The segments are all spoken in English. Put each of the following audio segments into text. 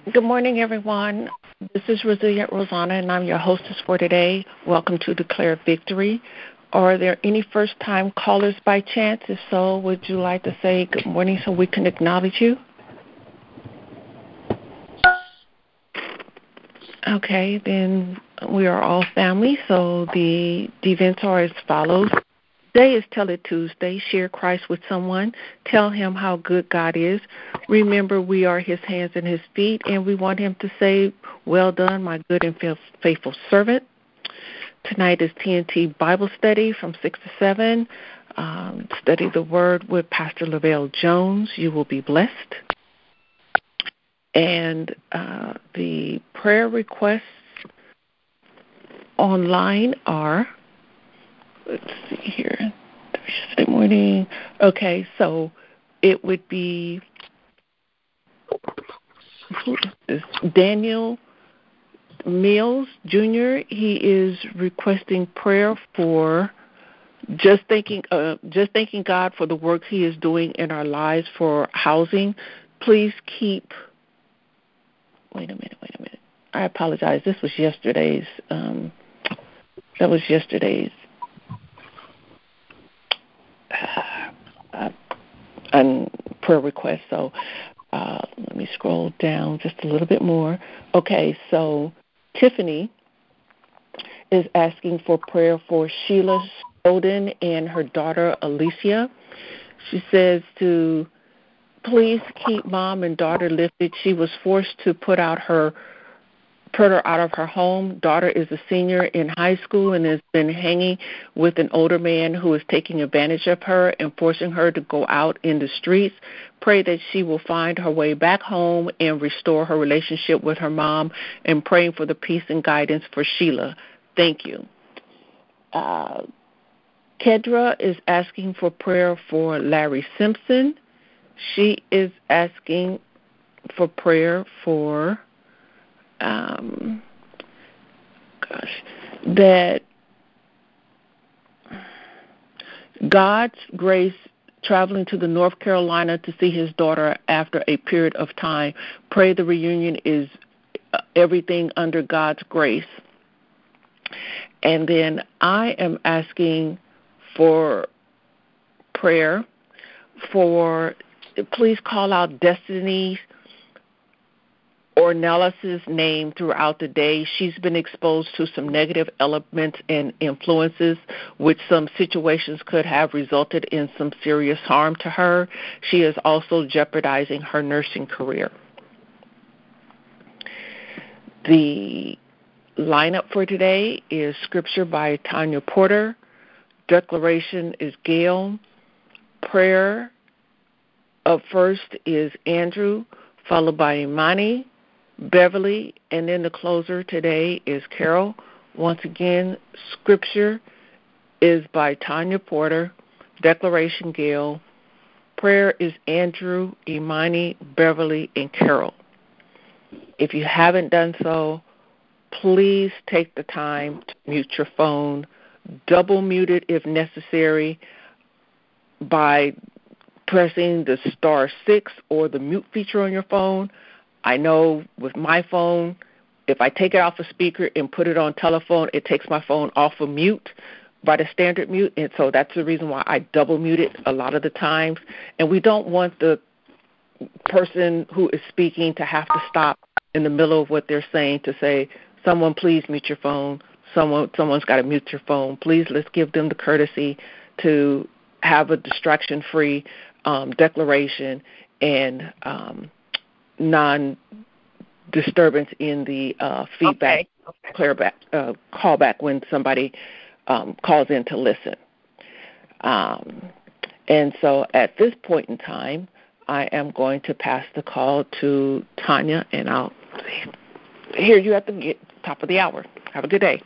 Good morning, everyone. This is Resilient Rosanna, and I'm your hostess for today. Welcome to Declare Victory. Are there any first-time callers by chance? If so, would you like to say good morning so we can acknowledge you? Okay, then we are all family, so the events are as follows. Today is Tell It Tuesday. Share Christ with someone. Tell him how good God is. Remember, we are his hands and his feet, and we want him to say, well done, my good and faithful servant. Tonight is TNT Bible Study from 6 to 7. Study the Word with Pastor Lavelle Jones. You will be blessed. And the prayer requests online are, let's see here, Thursday morning. Okay, so it would be Daniel Mills Jr. He is requesting prayer for just thanking God for the work he is doing in our lives for housing. Please keep. Wait a minute. I apologize. This was yesterday's. That was yesterday's prayer request. So let me scroll down just a little bit more. Okay, so Tiffany is asking for prayer for Sheila Snowden and her daughter Alicia. She says to please keep mom and daughter lifted. She was forced to put her out of her home. Daughter is a senior in high school and has been hanging with an older man who is taking advantage of her and forcing her to go out in the streets. Pray that she will find her way back home and restore her relationship with her mom, and praying for the peace and guidance for Sheila. Thank you. Kedra is asking for prayer for Larry Simpson. She is asking for prayer for that God's grace traveling to the North Carolina to see his daughter after a period of time. Pray the reunion is everything under God's grace. And then I am asking for prayer for, please call out Destiny's Ornelas' name throughout the day. She's been exposed to some negative elements and influences, which some situations could have resulted in some serious harm to her. She is also jeopardizing her nursing career. The lineup for today is Scripture by Tanya Porter. Declaration is Gail. Prayer up first is Andrew, followed by Imani, Beverly, and then the closer today is Carol. Once again, Scripture is by Tanya Porter, Declaration Gail, Prayer is Andrew, Imani, Beverly, and Carol. If you haven't done so, please take the time to mute your phone, double mute it if necessary by pressing the *6 or the mute feature on your phone. I know with my phone, if I take it off a speaker and put it on telephone, it takes my phone off of mute by the standard mute, and so that's the reason why I double mute it a lot of the times. And we don't want the person who is speaking to have to stop in the middle of what they're saying to say, someone please mute your phone, someone's got to mute your phone. Please, let's give them the courtesy to have a distraction-free declaration and non-disturbance in the feedback, callback when somebody calls in to listen. And so at this point in time, I am going to pass the call to Tanya, and I'll hear you at the top of the hour. Have a good day.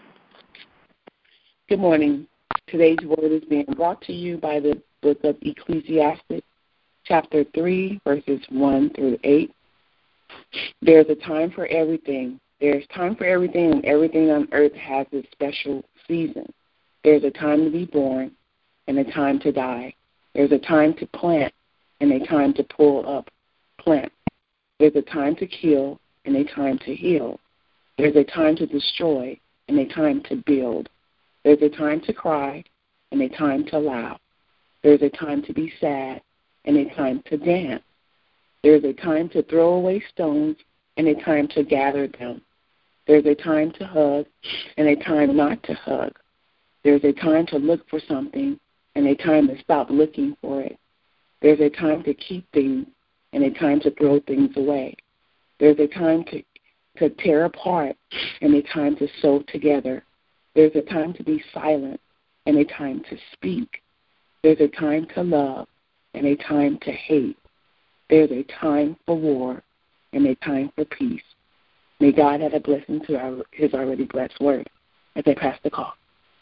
Good morning. Today's word is being brought to you by the book of Ecclesiastes, chapter 3, verses 1 through 8. There's a time for everything. There's time for everything, and everything on earth has its special season. There's a time to be born and a time to die. There's a time to plant and a time to pull up plants. There's a time to kill and a time to heal. There's a time to destroy and a time to build. There's a time to cry and a time to laugh. There's a time to be sad and a time to dance. There's a time to throw away stones and a time to gather them. There's a time to hug and a time not to hug. There's a time to look for something and a time to stop looking for it. There's a time to keep things and a time to throw things away. There's a time to tear apart and a time to sew together. There's a time to be silent and a time to speak. There's a time to love and a time to hate. There's a time for war and a time for peace. May God add a blessing to his already blessed word as I pass the call.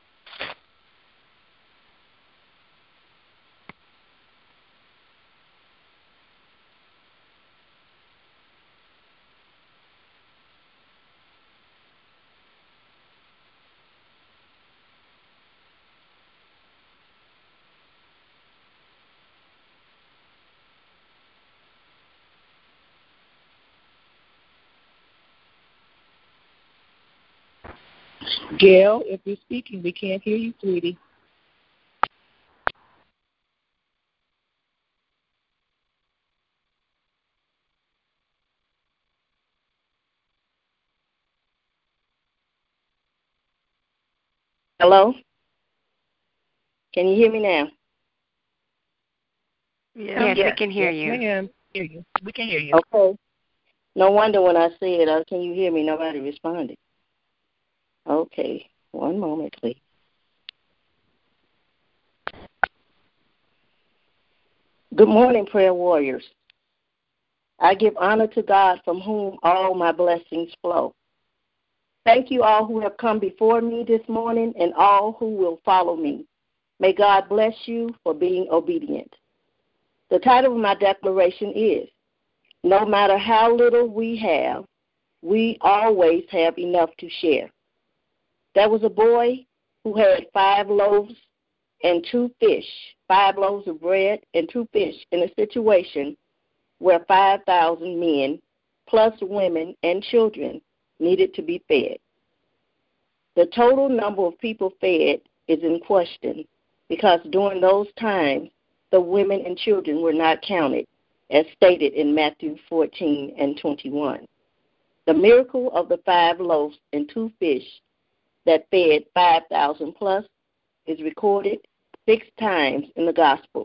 Gail, if you're speaking, we can't hear you, sweetie. Hello? Can you hear me now? Yes, we can hear you. Ma'am. Hear you. We can hear you. Okay. No wonder when I said, can you hear me, nobody responded. Okay. One moment, please. Good morning, prayer warriors. I give honor to God from whom all my blessings flow. Thank you all who have come before me this morning and all who will follow me. May God bless you for being obedient. The title of my declaration is, no matter how little we have, we always have enough to share. There was a boy who had 5 loaves and 2 fish, 5 loaves of bread and 2 fish, in a situation where 5,000 men, plus women and children, needed to be fed. The total number of people fed is in question because during those times, the women and children were not counted, as stated in Matthew 14 and 21. The miracle of the 5 loaves and 2 fish that fed 5,000 plus is recorded 6 times in the Gospel.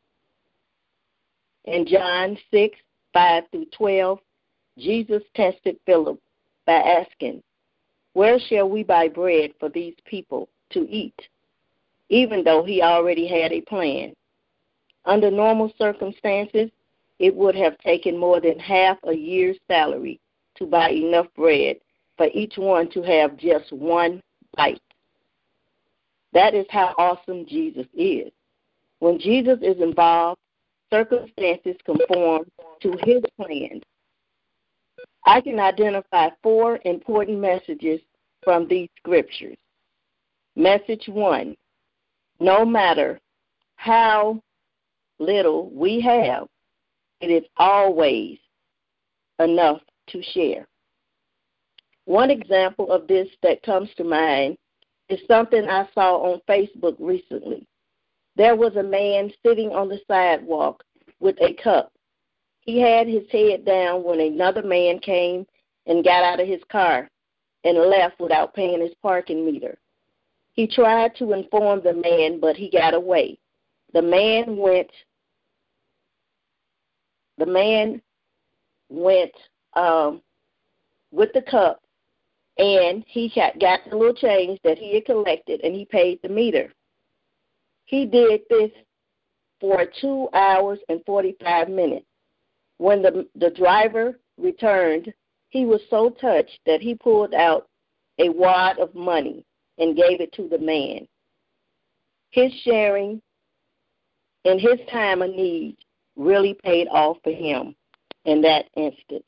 In John 6, 5 through 12, Jesus tested Philip by asking, where shall we buy bread for these people to eat? Even though he already had a plan. Under normal circumstances, it would have taken more than half a year's salary to buy enough bread for each one to have just one bite. That is how awesome Jesus is. When Jesus is involved, circumstances conform to his plan. I can identify 4 important messages from these scriptures. Message 1, no matter how little we have, it is always enough to share. One example of this that comes to mind is something I saw on Facebook recently. There was a man sitting on the sidewalk with a cup. He had his head down when another man came and got out of his car and left without paying his parking meter. He tried to inform the man, but he got away. The man went with the cup, and he got the little change that he had collected, and he paid the meter. He did this for 2 hours and 45 minutes. When the driver returned, he was so touched that he pulled out a wad of money and gave it to the man. His sharing in his time of need really paid off for him in that instant.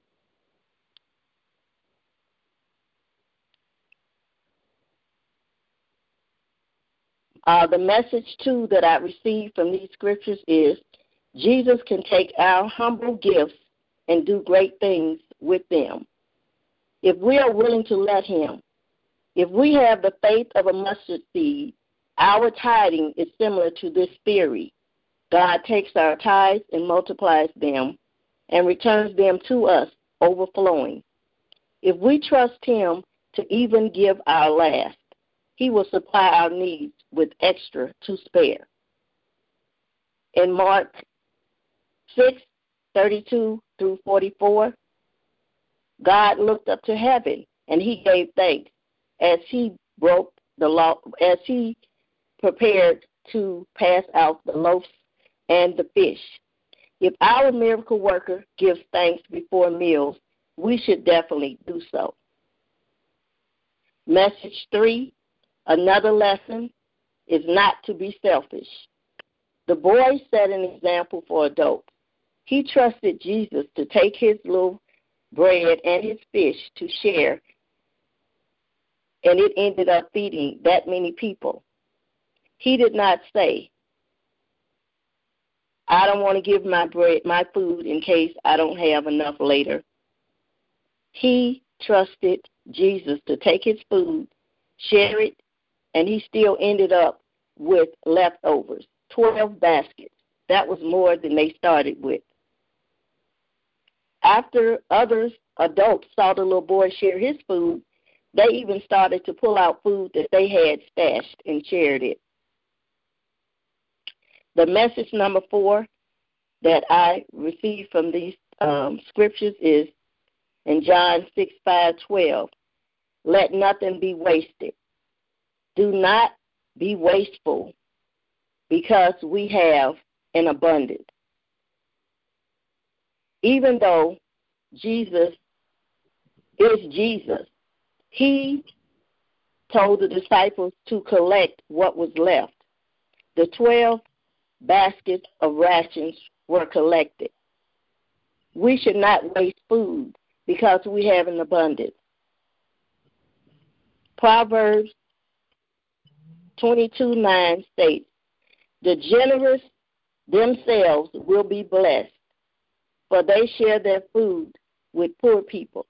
The message, too, that I received from these scriptures is Jesus can take our humble gifts and do great things with them. If we are willing to let him, if we have the faith of a mustard seed, our tithing is similar to this theory. God takes our tithes and multiplies them and returns them to us overflowing. If we trust him to even give our last, he will supply our needs with extra to spare. In Mark 6:32-44, God looked up to heaven and he gave thanks as he broke the law, as he prepared to pass out the loaves and the fish. If our miracle worker gives thanks before meals, we should definitely do so. Message 3, another lesson is not to be selfish. The boy set an example for adults. He trusted Jesus to take his little bread and his fish to share, and it ended up feeding that many people. He did not say, I don't want to give my food in case I don't have enough later. He trusted Jesus to take his food, share it, and he still ended up with leftovers, 12 baskets. That was more than they started with. After others, adults, saw the little boy share his food, they even started to pull out food that they had stashed and shared it. The message number 4 that I received from these scriptures is in John 6:5-12. Let nothing be wasted. Do not be wasteful because we have an abundance. Even though Jesus is Jesus, he told the disciples to collect what was left. The 12 baskets of rations were collected. We should not waste food because we have an abundance. Proverbs 22:9 states, the generous themselves will be blessed, for they share their food with poor people.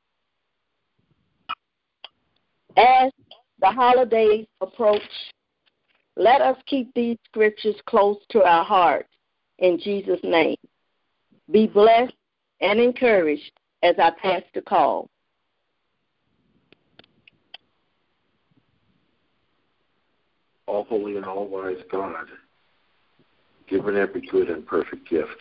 As the holidays approach, let us keep these scriptures close to our hearts in Jesus' name. Be blessed and encouraged as I pass the call. All holy and all wise God, given every good and perfect gift.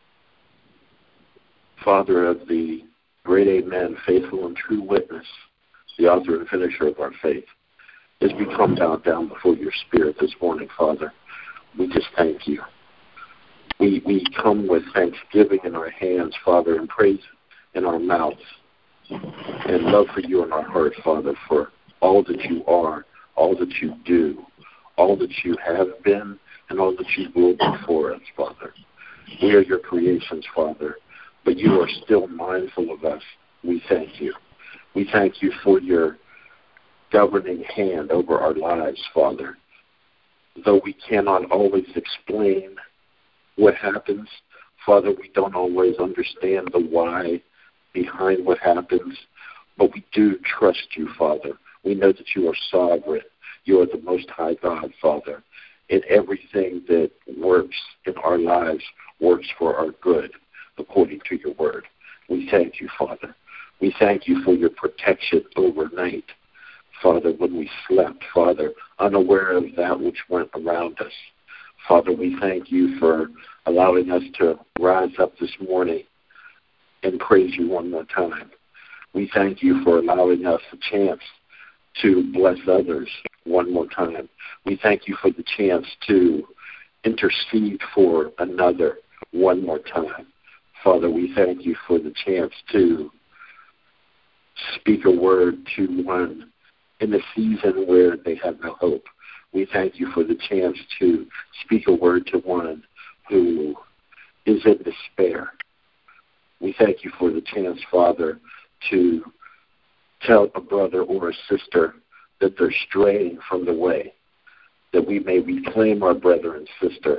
Father of the great Amen, faithful and true witness, the author and finisher of our faith, as we come down before your Spirit this morning, Father, we just thank you. We come with thanksgiving in our hands, Father, and praise in our mouths, and love for you in our heart, Father, for all that you are, all that you do, all that you have been, and all that you will be for us, Father. We are your creations, Father, but you are still mindful of us. We thank you. We thank you for your governing hand over our lives, Father. Though we cannot always explain what happens, Father, we don't always understand the why behind what happens, but we do trust you, Father. We know that you are sovereign. You are the Most High God, Father, and everything that works in our lives works for our good, according to your word. We thank you, Father. We thank you for your protection overnight, Father, when we slept, Father, unaware of that which went around us. Father, we thank you for allowing us to rise up this morning and praise you one more time. We thank you for allowing us a chance to bless others one more time. We thank you for the chance to intercede for another one more time. Father, we thank you for the chance to speak a word to one in a season where they have no hope. We thank you for the chance to speak a word to one who is in despair. We thank you for the chance, Father, to tell a brother or a sister that they're straying from the way, that we may reclaim our brother and sister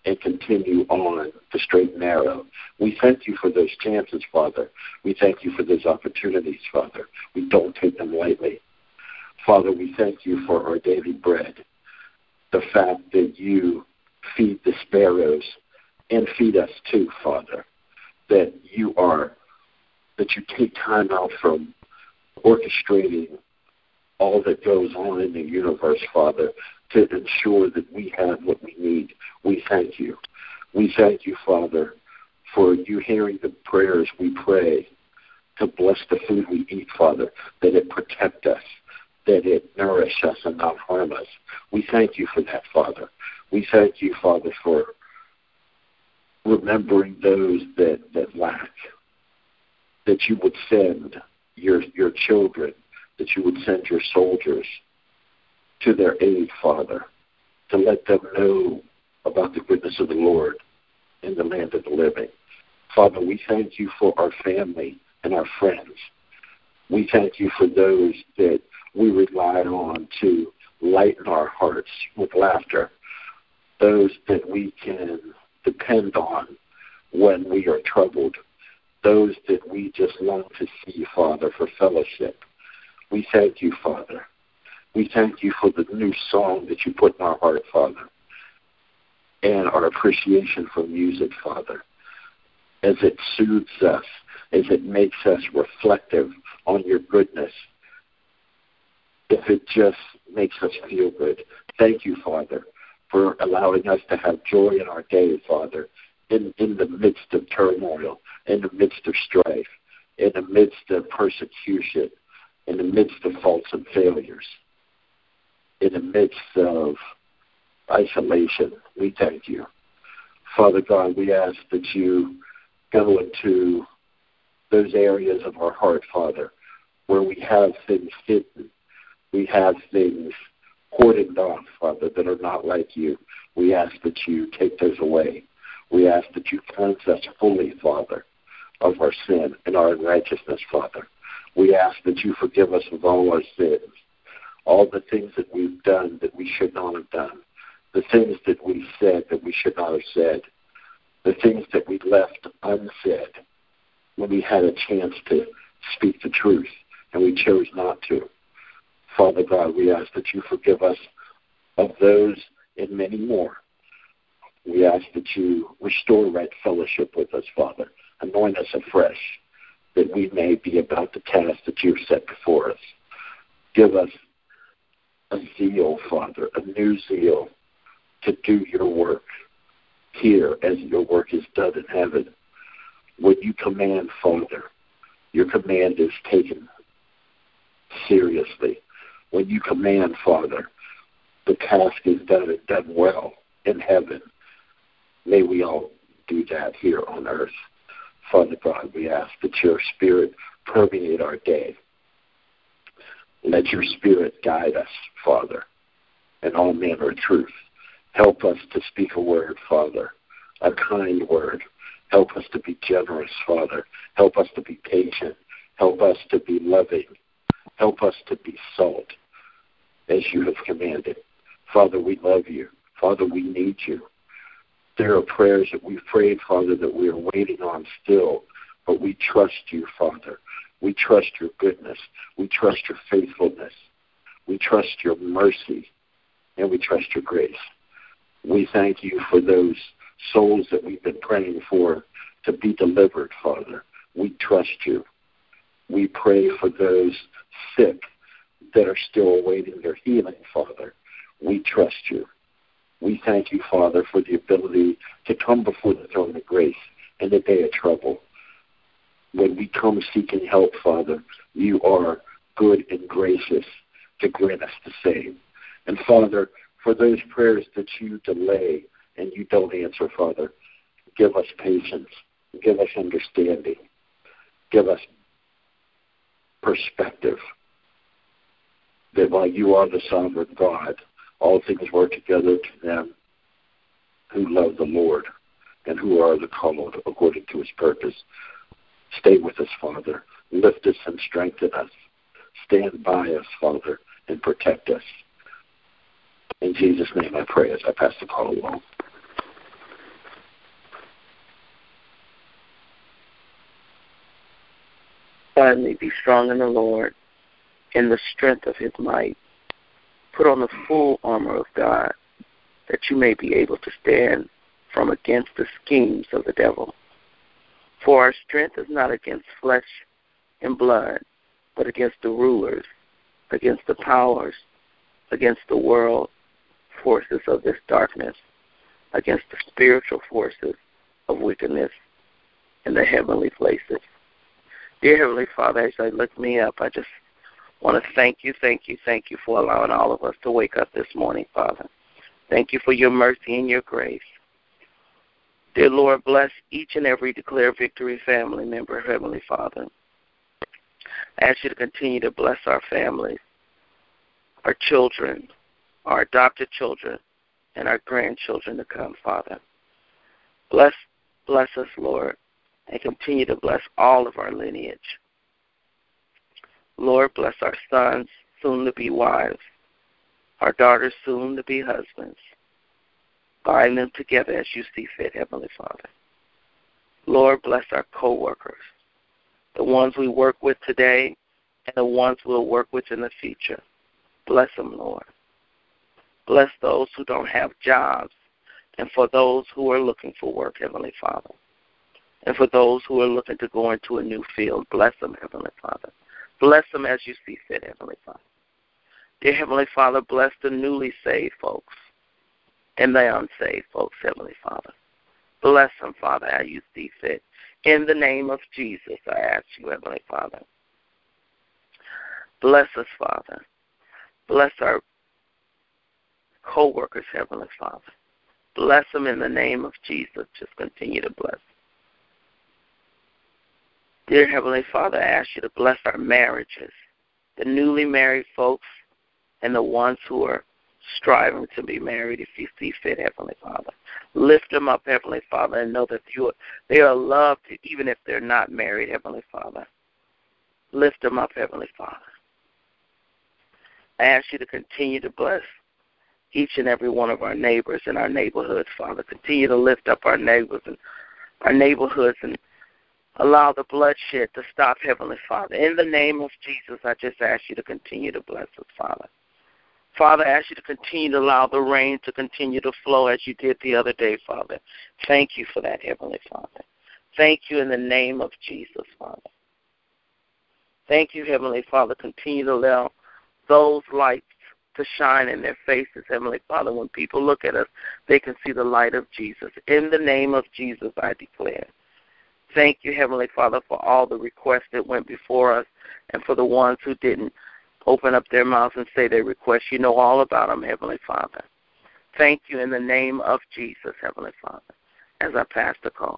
and continue on the straight and narrow. We thank you for those chances, Father. We thank you for those opportunities, Father. We don't take them lightly. Father, we thank you for our daily bread, the fact that you feed the sparrows and feed us too, Father, that you take time out from orchestrating all that goes on in the universe, Father, to ensure that we have what we need. We thank you. We thank you, Father, for you hearing the prayers we pray to bless the food we eat, Father, that it protect us, that it nourish us and not harm us. We thank you for that, Father. We thank you, Father, for remembering those that lack, that you would send your children, that you would send your soldiers to their aid, Father, to let them know about the goodness of the Lord in the land of the living. Father, we thank you for our family and our friends. We thank you for those that we rely on to lighten our hearts with laughter, those that we can depend on when we are troubled, those that we just long to see, Father, for fellowship. We thank you, Father. We thank you for the new song that you put in our heart, Father, and our appreciation for music, Father, as it soothes us, as it makes us reflective on your goodness, if it just makes us feel good. Thank you, Father, for allowing us to have joy in our day, Father, in the midst of turmoil, in the midst of strife, in the midst of persecution, in the midst of faults and failures, in the midst of isolation. We thank you. Father God, we ask that you go into those areas of our heart, Father, where we have things hidden, we have things hoarded off, Father, that are not like you. We ask that you take those away. We ask that you cleanse us fully, Father, of our sin and our unrighteousness, Father. We ask that you forgive us of all our sins, all the things that we've done that we should not have done, the things that we said that we should not have said, the things that we left unsaid when we had a chance to speak the truth and we chose not to. Father God, we ask that you forgive us of those and many more. We ask that you restore right fellowship with us, Father. Anoint us afresh, that we may be about the task that you've set before us. Give us a zeal, Father, a new zeal to do your work here as your work is done in heaven. When you command, Father, your command is taken seriously. When you command, Father, the task is done and done well in heaven. May we all do that here on earth. Father God, we ask that your Spirit permeate our day. Let your Spirit guide us, Father, in all manner of truth. Help us to speak a word, Father, a kind word. Help us to be generous, Father. Help us to be patient. Help us to be loving. Help us to be salt, as you have commanded. Father, we love you. Father, we need you. There are prayers that we've prayed, Father, that we are waiting on still, but we trust you, Father. We trust your goodness. We trust your faithfulness. We trust your mercy, and we trust your grace. We thank you for those souls that we've been praying for to be delivered, Father. We trust you. We pray for those sick that are still awaiting their healing, Father. We trust you. We thank you, Father, for the ability to come before the throne of grace in the day of trouble. When we come seeking help, Father, you are good and gracious to grant us the same. And, Father, for those prayers that you delay and you don't answer, Father, give us patience, give us understanding, give us perspective that while you are the sovereign God, all things work together to them who love the Lord and who are the called according to his purpose. Stay with us, Father. Lift us and strengthen us. Stand by us, Father, and protect us. In Jesus' name I pray as I pass the call along. Finally, be strong in the Lord, in the strength of his might. Put on the full armor of God, that you may be able to stand from against the schemes of the devil. For our strength is not against flesh and blood, but against the rulers, against the powers, against the world forces of this darkness, against the spiritual forces of wickedness in the heavenly places. Dear Heavenly Father, as I look me up, I just want to thank you for allowing all of us to wake up this morning, Father. Thank you for your mercy and your grace. Dear Lord, bless each and every Declare Victory family member, Heavenly Father. I ask you to continue to bless our families, our children, our adopted children, and our grandchildren to come, Father. Bless us, Lord, and continue to bless all of our lineage. Lord, bless our sons, soon-to-be wives, our daughters, soon-to-be husbands. Bind them together as you see fit, Heavenly Father. Lord, bless our co-workers, the ones we work with today and the ones we'll work with in the future. Bless them, Lord. Bless those who don't have jobs, and for those who are looking for work, Heavenly Father. And for those who are looking to go into a new field, bless them, Heavenly Father. Bless them as you see fit, Heavenly Father. Dear Heavenly Father, bless the newly saved folks and the unsaved folks, Heavenly Father. Bless them, Father, as you see fit. In the name of Jesus, I ask you, Heavenly Father. Bless us, Father. Bless our co-workers, Heavenly Father. Bless them in the name of Jesus. Just continue to bless them. Dear Heavenly Father, I ask you to bless our marriages, the newly married folks and the ones who are striving to be married if you see fit, Heavenly Father. Lift them up, Heavenly Father, and know that they are loved even if they're not married, Heavenly Father. Lift them up, Heavenly Father. I ask you to continue to bless each and every one of our neighbors in our neighborhoods, Father. Continue to lift up our neighbors and our neighborhoods and allow the bloodshed to stop, Heavenly Father. In the name of Jesus, I just ask you to continue to bless us, Father. Father, I ask you to continue to allow the rain to continue to flow as you did the other day, Father. Thank you for that, Heavenly Father. Thank you in the name of Jesus, Father. Thank you, Heavenly Father. Continue to allow those lights to shine in their faces, Heavenly Father. When people look at us, they can see the light of Jesus. In the name of Jesus, I declare. Thank you, Heavenly Father, for all the requests that went before us and for the ones who didn't open up their mouths and say their requests. You know all about them, Heavenly Father. Thank you in the name of Jesus, Heavenly Father, as I pass the call.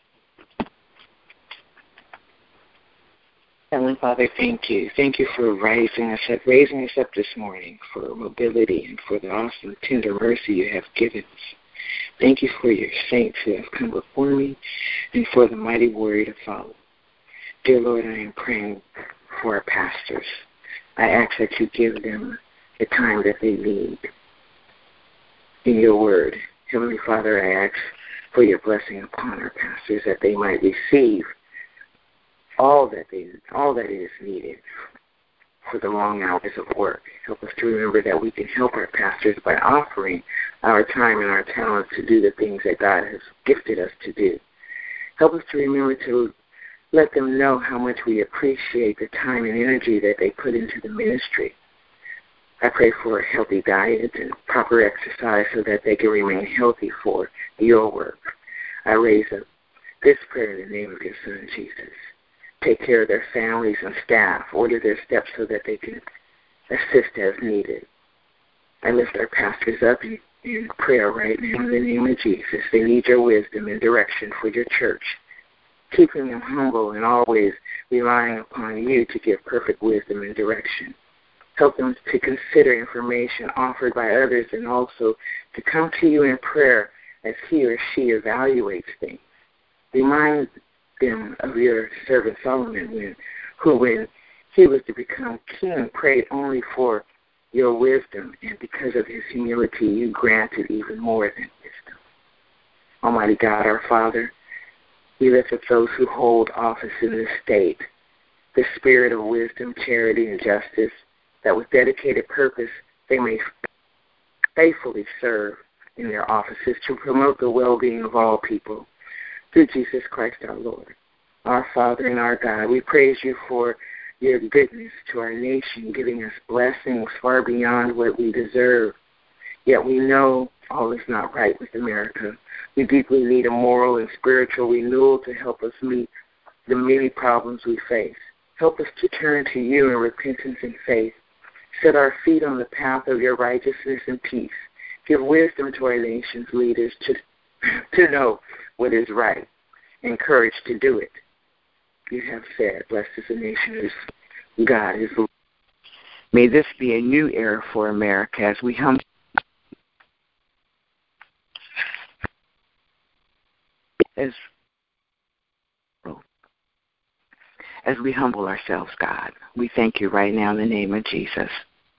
Heavenly Father, thank you. Thank you for raising us up this morning, for mobility and for the awesome, tender mercy you have given us. Thank you for your saints who have come before me and for the mighty warrior to follow. Dear Lord, I am praying for our pastors. I ask that you give them the time that they need in your word. Heavenly Father, I ask for your blessing upon our pastors that they might receive all that is needed for the long hours of work. Help us to remember that we can help our pastors by offering our time and our talents to do the things that God has gifted us to do. Help us to remember to let them know how much we appreciate the time and energy that they put into the ministry. I pray for a healthy diet and proper exercise so that they can remain healthy for your work. I raise up this prayer in the name of your Son, Jesus. Take care of their families and staff. Order their steps so that they can assist as needed. I lift our pastors up in prayer right now in the name of Jesus. They need your wisdom and direction for your church, keeping them humble and always relying upon you to give perfect wisdom and direction. Help them to consider information offered by others and also to come to you in prayer as he or she evaluates things. Remind them of your servant Solomon, who when he was to become king, prayed only for your wisdom, and because of his humility, you granted even more than wisdom. Almighty God, our Father, we lift up those who hold office in this state, the spirit of wisdom, charity, and justice, that with dedicated purpose they may faithfully serve in their offices to promote the well-being of all people. Through Jesus Christ our Lord, our Father and our God, we praise you for your goodness to our nation, giving us blessings far beyond what we deserve. Yet we know all is not right with America. We deeply need a moral and spiritual renewal to help us meet the many problems we face. Help us to turn to you in repentance and faith. Set our feet on the path of your righteousness and peace. Give wisdom to our nation's leaders to know what is right and courage to do it. You have said, blessed is the nation whose God is Lord. May this be a new era for America as we humble ourselves, God. We thank you right now in the name of Jesus.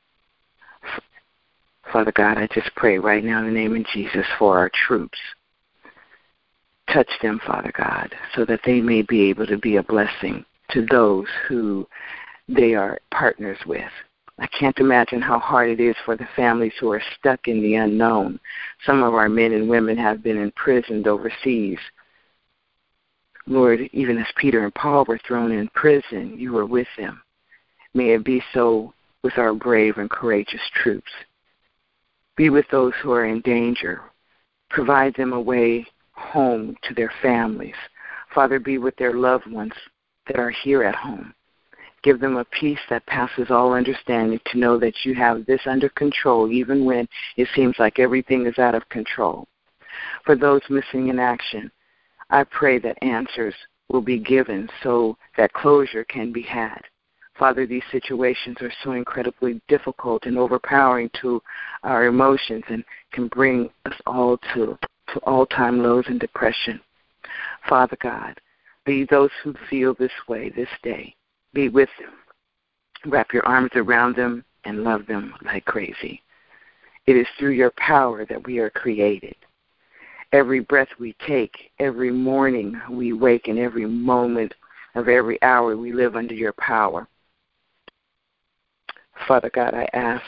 Father God, I just pray right now in the name of Jesus for our troops. Touch them, Father God, so that they may be able to be a blessing to those who they are partners with. I can't imagine how hard it is for the families who are stuck in the unknown. Some of our men and women have been imprisoned overseas. Lord, even as Peter and Paul were thrown in prison, you were with them. May it be so with our brave and courageous troops. Be with those who are in danger. Provide them a way home to their families. Father, be with their loved ones that are here at home. Give them a peace that passes all understanding to know that you have this under control even when it seems like everything is out of control. For those missing in action, I pray that answers will be given so that closure can be had. Father, these situations are so incredibly difficult and overpowering to our emotions and can bring us all to all-time lows and depression. Father God, be those who feel this way this day. Be with them. Wrap your arms around them and love them like crazy. It is through your power that we are created. Every breath we take, every morning we wake, and every moment of every hour we live under your power. Father God, I ask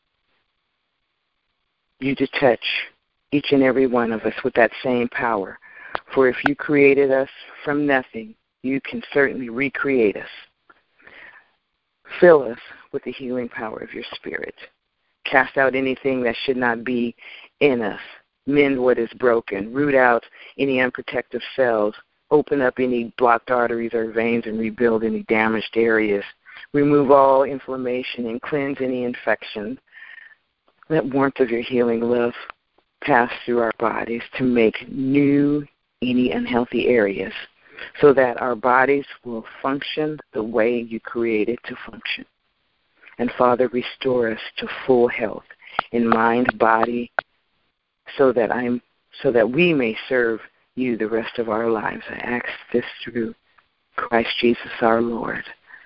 you to touch each and every one of us with that same power. For if you created us from nothing, you can certainly recreate us. Fill us with the healing power of your Spirit. Cast out anything that should not be in us. Mend what is broken. Root out any unprotected cells. Open up any blocked arteries or veins and rebuild any damaged areas. Remove all inflammation and cleanse any infection. Let warmth of your healing love pass through our bodies to make new any unhealthy areas so that our bodies will function the way you created to function. And Father, restore us to full health in mind, body, so that we may serve you the rest of our lives. I ask this through Christ Jesus our Lord.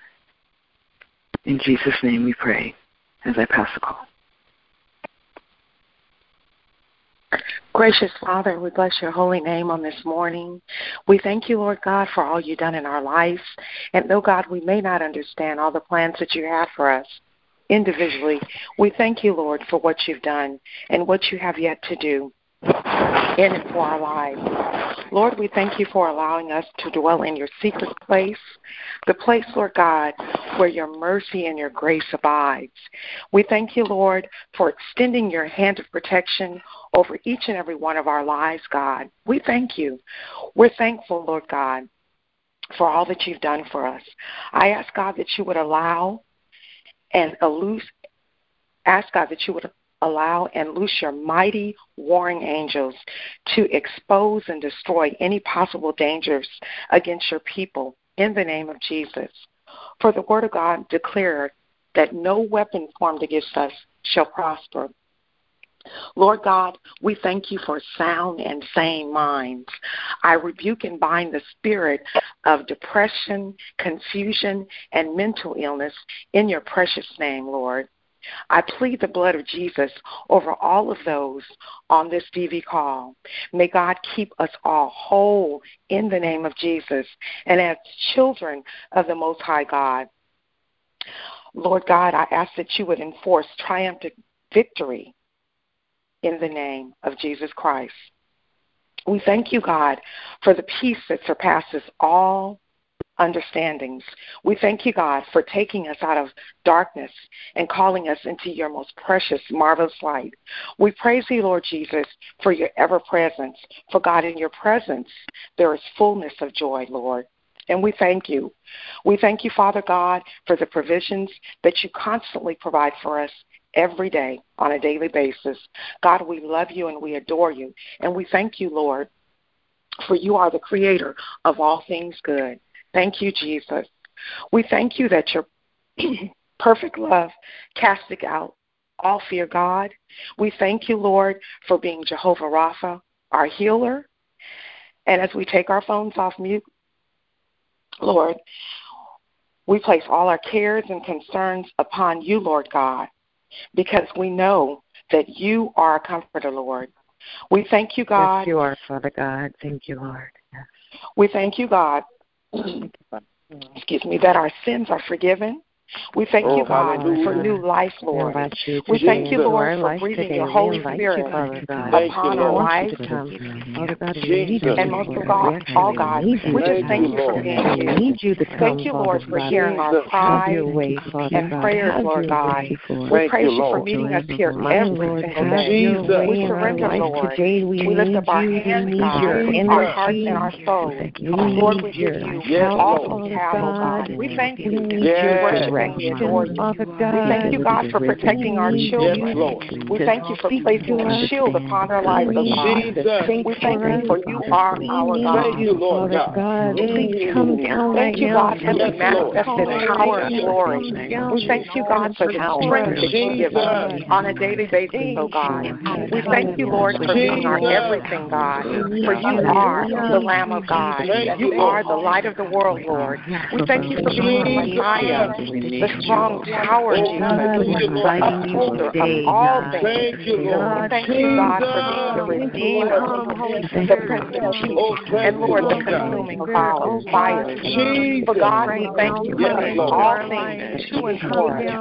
In Jesus' name we pray as I pass the call. Gracious Father, we bless your holy name on this morning. We thank you, Lord God, for all you've done in our lives. And though, God, we may not understand all the plans that you have for us individually, we thank you, Lord, for what you've done and what you have yet to do in and for our lives. Lord, we thank you for allowing us to dwell in your secret place, the place, Lord God, where your mercy and your grace abides. We thank you, Lord, for extending your hand of protection over each and every one of our lives, God. We thank you. We're thankful, Lord God, for all that you've done for us. I ask, God, that you would allow and loose your mighty warring angels to expose and destroy any possible dangers against your people in the name of Jesus. For the word of God declared that no weapon formed against us shall prosper. Lord God, we thank you for sound and sane minds. I rebuke and bind the spirit of depression, confusion, and mental illness in your precious name, Lord. I plead the blood of Jesus over all of those on this DV call. May God keep us all whole in the name of Jesus and as children of the Most High God. Lord God, I ask that you would enforce triumphant victory in the name of Jesus Christ. We thank you, God, for the peace that surpasses all understandings. We thank you, God, for taking us out of darkness and calling us into your most precious, marvelous light. We praise you, Lord Jesus, for your ever-presence. For, God, in your presence, there is fullness of joy, Lord. And we thank you. We thank you, Father God, for the provisions that you constantly provide for us every day on a daily basis. God, we love you and we adore you. And we thank you, Lord, for you are the creator of all things good. Thank you, Jesus. We thank you that your perfect love casting out all fear, God. We thank you, Lord, for being Jehovah Rapha, our healer. And as we take our phones off mute, Lord, we place all our cares and concerns upon you, Lord God, because we know that you are a comforter, Lord. We thank you, God. Yes, you are, Father God. Thank you, Lord. Yes. We thank you, God, that our sins are forgiven. We thank you, God, for new life, Lord. We thank you, Lord, for breathing your Holy Spirit upon our lives. And most of all, God, we just thank you for being you. Thank you, Lord, for hearing our cries and prayers, Lord God. We praise you for meeting us here every single day. We surrender, Lord. We lift up our hands, God, our hearts and our souls. Lord, we give you all that we have, oh God. We thank you. We thank you, God, for protecting our children. We thank you for placing a shield upon their lives, oh God. We thank you for you are our God. Thank you, Lord God. Thank you, God, for the manifested power and glory. We thank you, God, for the strength that you give us on a daily basis, oh God. We thank you, Lord, for being our everything, God. For you are the Lamb of God. You are the light of the world, Lord. We thank you for being the Messiah, the strong tower, Jesus, the upholder of all things. Thank you, Lord. We thank you, God, for being the Redeemer, the Prince of Peace, and Lord, the consuming fire. For God, we thank you for being all things to and for us.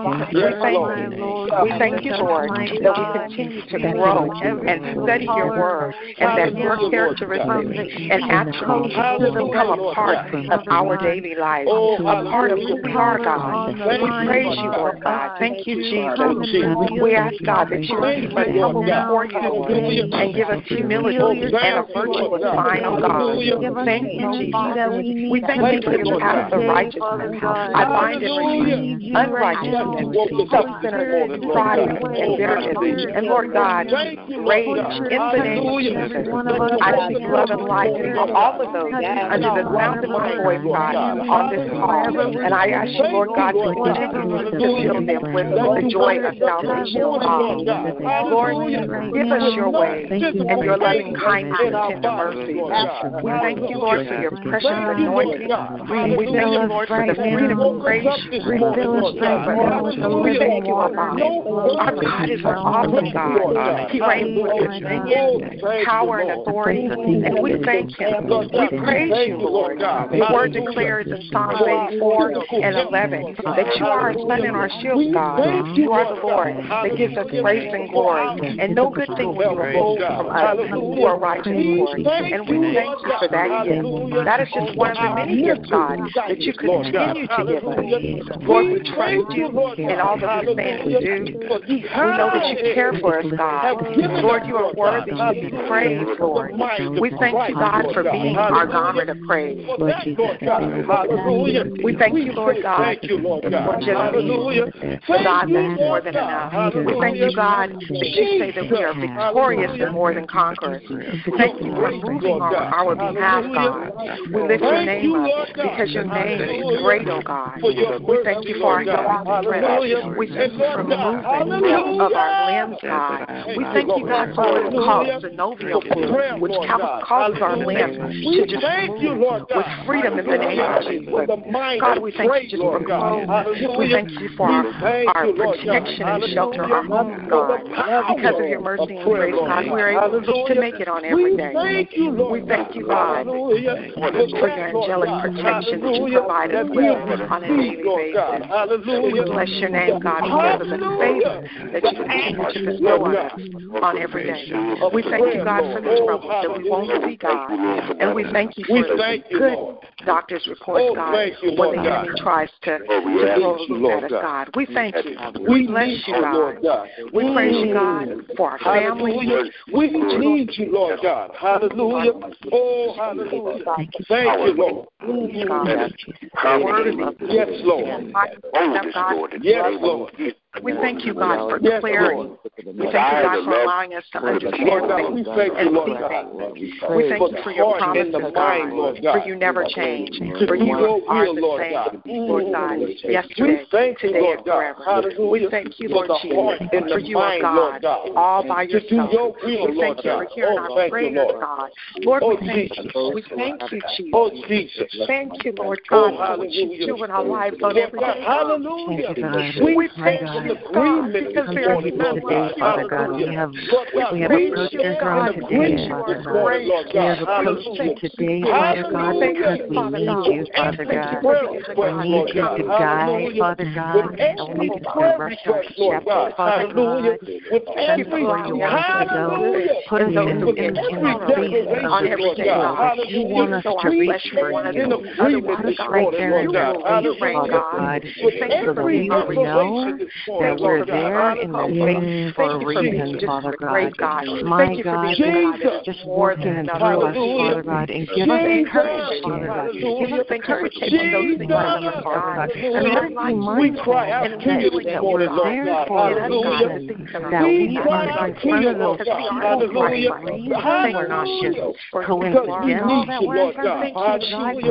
We thank you, Lord, that we continue to grow and study your word, and that your characteristics and attributes become a part of our daily life, a part of who we are, God. We praise you, Lord God. Thank you, Jesus. We ask, God, that you would keep us humble before you, Lord, and give us humility and a virtuous mind, oh God. Thank you, Jesus. We thank you for the path of righteousness. I bind every unrighteousness, self-centered pride and bitterness. And Lord God, rage in the name of Jesus. I speak love and life to all of those under the sound of my voice, God, on this call. And I ask you, Lord God, to continue to fill them with the joy of salvation. Lord, give us your way and your loving kindness and tender mercy. We thank you, Lord, for your precious anointing. We thank you, Lord, for the freedom of grace. We thank you, oh God. Our God is an awesome God. He reigns with dominion, power, and authority. And we thank him. We praise you, Lord. The word declares in Psalms 84 and 11 that you are our sun and our shield, God. You are the Lord that gives us grace and glory. And no good thing will you withhold from us who are righteous, Lord. And we thank you for that gift. That is just one of the many gifts, God, that you continue to give us. Lord, we trust you in all that we say and we do. We know that you care for us, God. Lord, you are worthy to be praised, Lord. We thank you, God, for being our garment of praise. We thank you, Lord God, for just being God that's more than enough. We thank you, God, that you say that we are victorious and more than conquerors. Thank you for moving on our behalf, God. We lift your name up because your name is great, oh God. We thank you for our health and strength. We thank you for movement of our limbs, God. We thank you, God, for what is called synovial fluid, which causes our limbs to just move with freedom in the name of Jesus. God, we thank you just for clothes We thank you for our protection and shelter, our homes, God. Because of your mercy and grace, God, we're able to make it on every day. We thank you, God, for your angelic protection that you provide us with on a daily basis. We bless your name, God, because of the favor that you continue to bestow on us on every day. We thank you, God, for the troubles that we won't see, God. And we thank you for the good doctor's reports, God, when the enemy tries to throw loose at us, God. We thank you. We bless you, God. We praise you, God, for our families. We need you, Lord God. Hallelujah. Oh, hallelujah. Thank you, Lord. Yes, Lord. Yes, Lord. We thank you, God, for clarity. We thank you, God, for allowing us to understand things and see things. We thank you for your promises, God, for you never change, for you are the same, Lord God, yesterday, today, and forever. We thank you, Lord Jesus, for you are God, all by yourself. We thank you for hearing our prayers, God. Lord, we thank you. We thank you, Jesus. Thank you, Lord God, for what you do in our lives on every day. Hallelujah. We thank you. Agreement because there is none today, Father God. We have approached your throne today, Father God. We have approached you today, Father God, because we need you, Father God. We need you to guide, Father God, and we need you to direct our steps, Father God. Send us where you want us to go. Put us in a space, Father God, that you want us to reach for you. Put us right there in that place, Father God, so that we will know that we're there in the space for a reason, Father God. My God, just working through us, Father God, and give us encouragement, Father God. Give us encouragement, Father God. And let us be mindful that we're there for a reason, that we are in front of those people for a reason. We're not just coincidental that we're in front of God.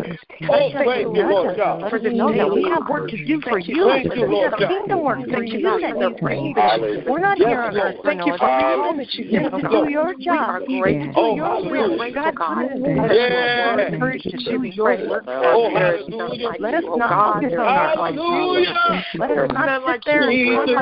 For the know that we have work to do for you. We have kingdom work for you. We're not here on earth for no other reason to do your job. Do your will. God, encouraged to do your work. Let us not focus on our own problems. Let us not sit there in our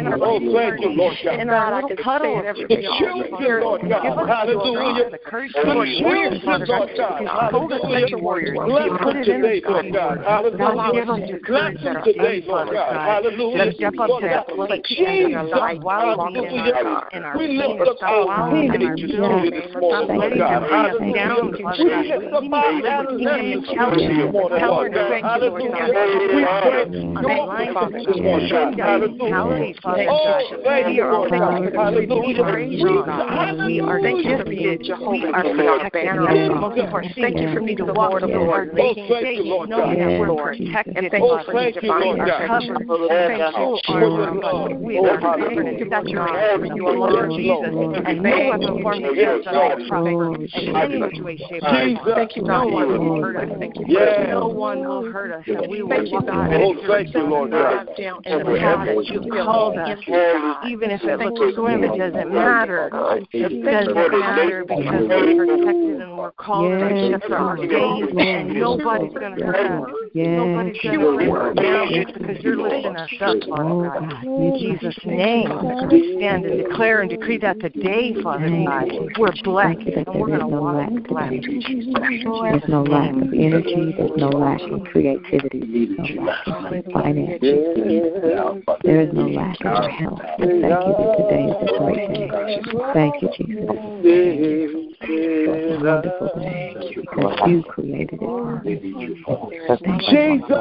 little puddle of here. Give us the courage to be warriors, Father God. Because you told us that you're warriors. You put it in us, God. God, give us the courage that our faith, Father God. Let's step up to that plate in our life while walking in our feet. Stop wallowing in our building. Stop letting them bring us down, Father God. We need to live with kingdom mentality. Power and thank you, Lord God. We pray on that line, Father God. Mentality, Father God. We are all we praise you, God. We are gifted. We are protected. Most important, thank you for being the Lord of Lords. Making days knowing that we're protected. And thank you for your divine cover. Thank you, we are covered and saturated for you alone, Jesus. And no weapon formed against us will prosper in any way, shape, or form. Thank you, no one will hurt us. Thank you, no one will hurt us. And we will walk out and thank you, Lord God. Down in the path that you called us. Even if it looks grim, it doesn't matter. It doesn't matter because we're protected and we're called and kept for our days. And nobody's going to hurt us. Nobody's going to bring us down because you're lifting us up, Father God. In Jesus' name, we stand and declare and decree that today, Father God, we're blessed and we're going to walk blessed. There's no lack of energy. There's no lack of creativity. There's no lack of finances. There is no lack of our health. But thank you that today is a great day. Thank you, Jesus. It's a wonderful day because you created it for me. Thank you,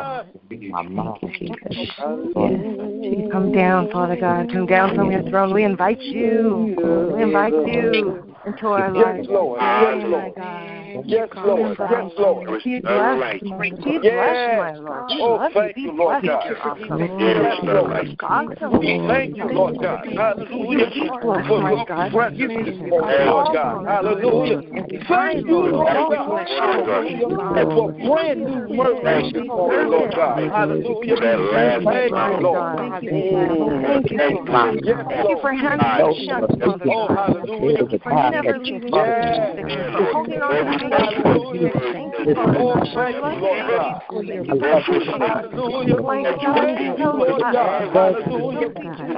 Jesus. Yes. Come down, Father God. Come down from your throne. We invite you. We invite you into our lives. Yes, Lord. Yes, Lord. Yes, Lord. Yes, Lord. Be blessed. Be blessed, my Lord. Oh, thank you, Lord God. Yes, Lord. Thank you, Lord God. Hallelujah. For your presence, Lord God. Hallelujah. Thank you, Lord God. For brand new mercy, Lord God. Hallelujah. Thank you, Lord. Thank you for handling the shut, Father God. Oh, hallelujah. For never leaving us. For holding on to Hallelujah. Thank you, Father. Oh, thank you, Lord God. Hallelujah. Thank you, Lord God. Hallelujah.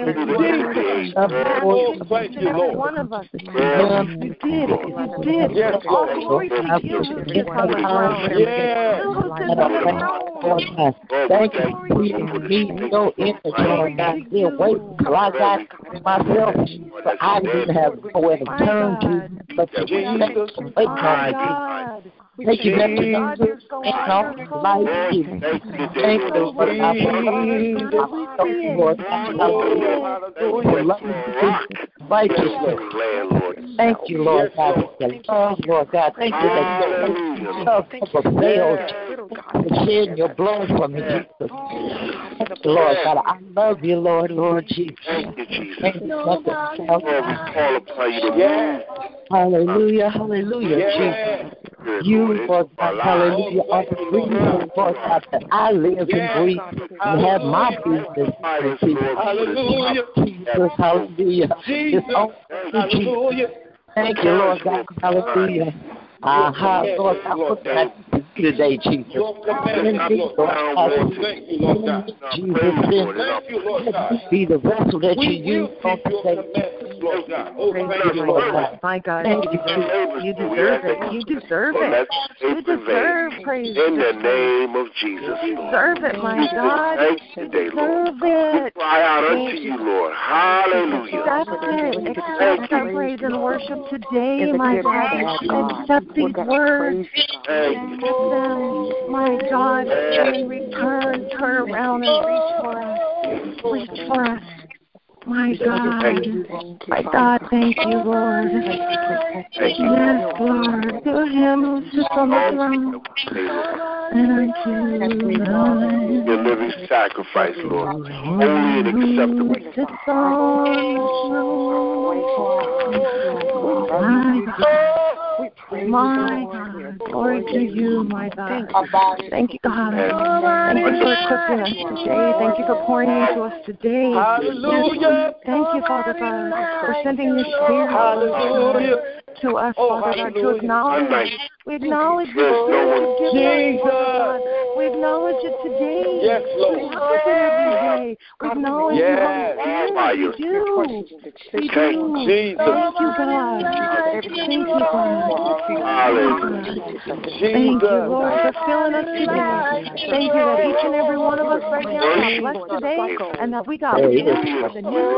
Oh, thank you, Lord. One of us. You did. You did. Yes, all glory to you who sits on the throne. Yes. You who sits on the throne. Thank you for me so into Lord God. Still wait till I got myself, but I didn't have nowhere to turn to. But Jesus, wait, God. Thank you, God. Thank you, Lord. Righteousness. Thank you, Lord God. Lord God. Thank you that you failed to shed your blood for me, Jesus. Lord God, I love you, Lord Jesus. Thank you, Jesus. Thank you, Lord, we call upon you. Hallelujah, hallelujah, Jesus. You, Lord God, hallelujah, are the reason, Lord God, that I live and breathe and have my business. Hallelujah. Jesus, hallelujah. Hallelujah. Thank you, Lord God, hallelujah. Lord God, what can I do today, Jesus? Thank you, Lord God. Jesus, be the vessel that you use on today. Lord God. Oh, thank you, Lord God. My God, thank you deserve it. You deserve it. You deserve praise. In the name of Jesus. You deserve it, my God. You deserve it. Cry out unto you, Lord. Hallelujah. Accept our praise and worship today, my God. Accept these words. Accept them, my God. And in return, turn around and reach for us. Reach for us. My God, thank you, Lord. Yes, Lord, to him who sits on the throne, and unto your living sacrifice, Lord, holy and acceptable. Sits on my God, glory to you, my God. Thank you, God. Thank you for equipping us today. Thank you for pouring into us today. Hallelujah. Thank you, Father God, for sending your Spirit. Hallelujah. To us, Father God, to acknowledge. We acknowledge you. Jesus. We acknowledge it today. Yes, Lord. We acknowledge it every day. We acknowledge you, Holy Spirit. We do. We do. Jesus. Thank you, God. Thank you, God. Thank you, Lord, for filling us today. Thank you that each and every one of us right now got blessed today, and that we got filled with the new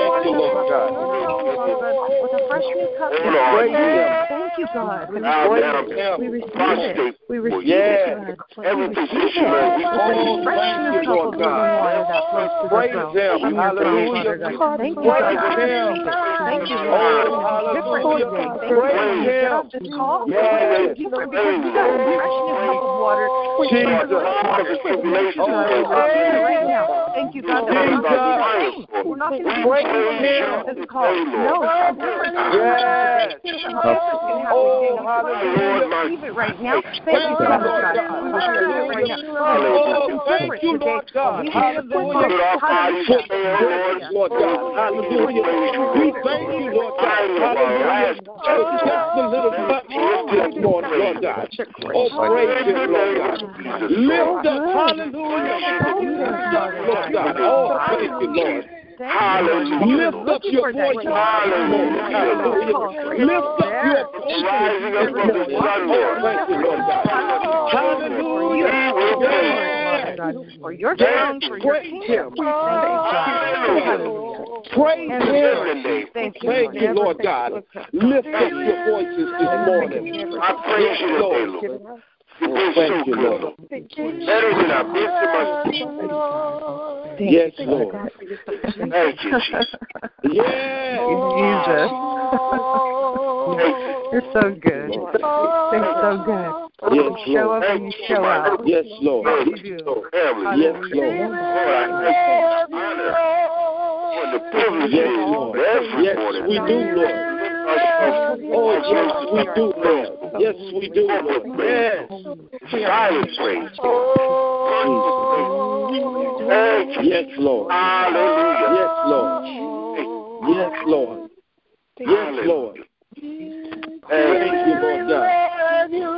with a fresh new cup. Thank you, God. We receive it. We receive it, God. We receive it. With the fresh new cup of living water that flows to the throne. Hallelujah. Thank you, God. Thank you, Lord. Different today. Thank you when we get off this call. Different because we got a fresh new cup of water. Jesus. Right now. Thank you, God. We're not going to be the same. We're not going to be the same on this call. No, different. Oh, hallelujah. Receive it right now. Thank you, God. We receive it right now. Thank you, Lord God. Hallelujah. Lord God. Hallelujah. We thank you, Lord God. Hallelujah. Just a little touch this morning, Lord God. Oh, praise you, Lord God. Lift up, hallelujah. Lift up, Lord God. Oh, thank you, Lord. Hallelujah. Lift up your voice. Hallelujah. Lift up your voice. Oh, thank you, Lord God. Hallelujah. For your sound, for your kingdom. Praise him. Thank you, Lord God. Lift up your voices this morning. I praise you, Lord. Thank you, Lord. Better than I've been to my Yes, Lord. Thank you, Jesus. Yes. Jesus. You're so good. You're so good. Yes, show up and you show out. Yes, Lord. Yes, you do. Yes, Lord. Yes, Lord. Yes, we do, Lord. Oh, yes, we do, Lord. Yes, we do, Lord. Yes. Silent praise. Yes, Lord. Hallelujah. Yes, Lord. Yes, Lord. Yes, Lord. Thank you, Lord God.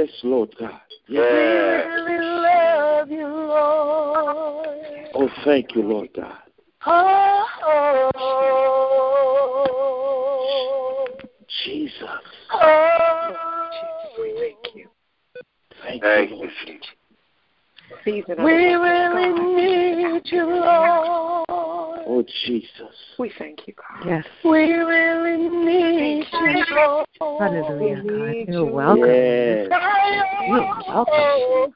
Lord God. Yes. We really love you, Lord. Oh, thank you, Lord God. Oh, Jesus. Oh, thank you. Thank you, Lord. We really need you, Lord. Oh, Jesus. We thank you, God. Yes. We really need you, Lord. Hallelujah, God. You're welcome. Yes. You're welcome.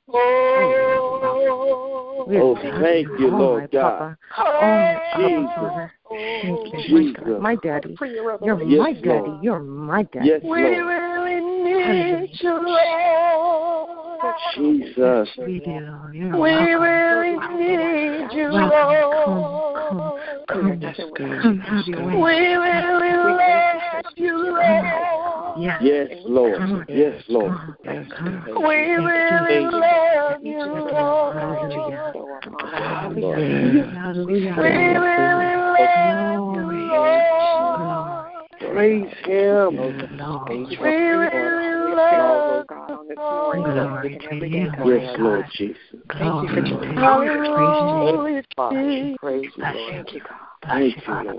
Oh, thank you, Lord God. Jesus. Thank you, my daddy. You're my daddy. You're my daddy. Yes, we really need you, Lord. Jesus. We do. You're we welcome. really need you, Lord. Come, have your way. We really love you, Lord. Yes, Lord. Yes, Lord. We really love you, Lord. Hallelujah. We really love you, Lord. Praise Him. We really love God on this morning. Yes, Lord Jesus. Thank you for your Hallelujah. Praise you, Lord. Thank you, God. Thank you, Lord.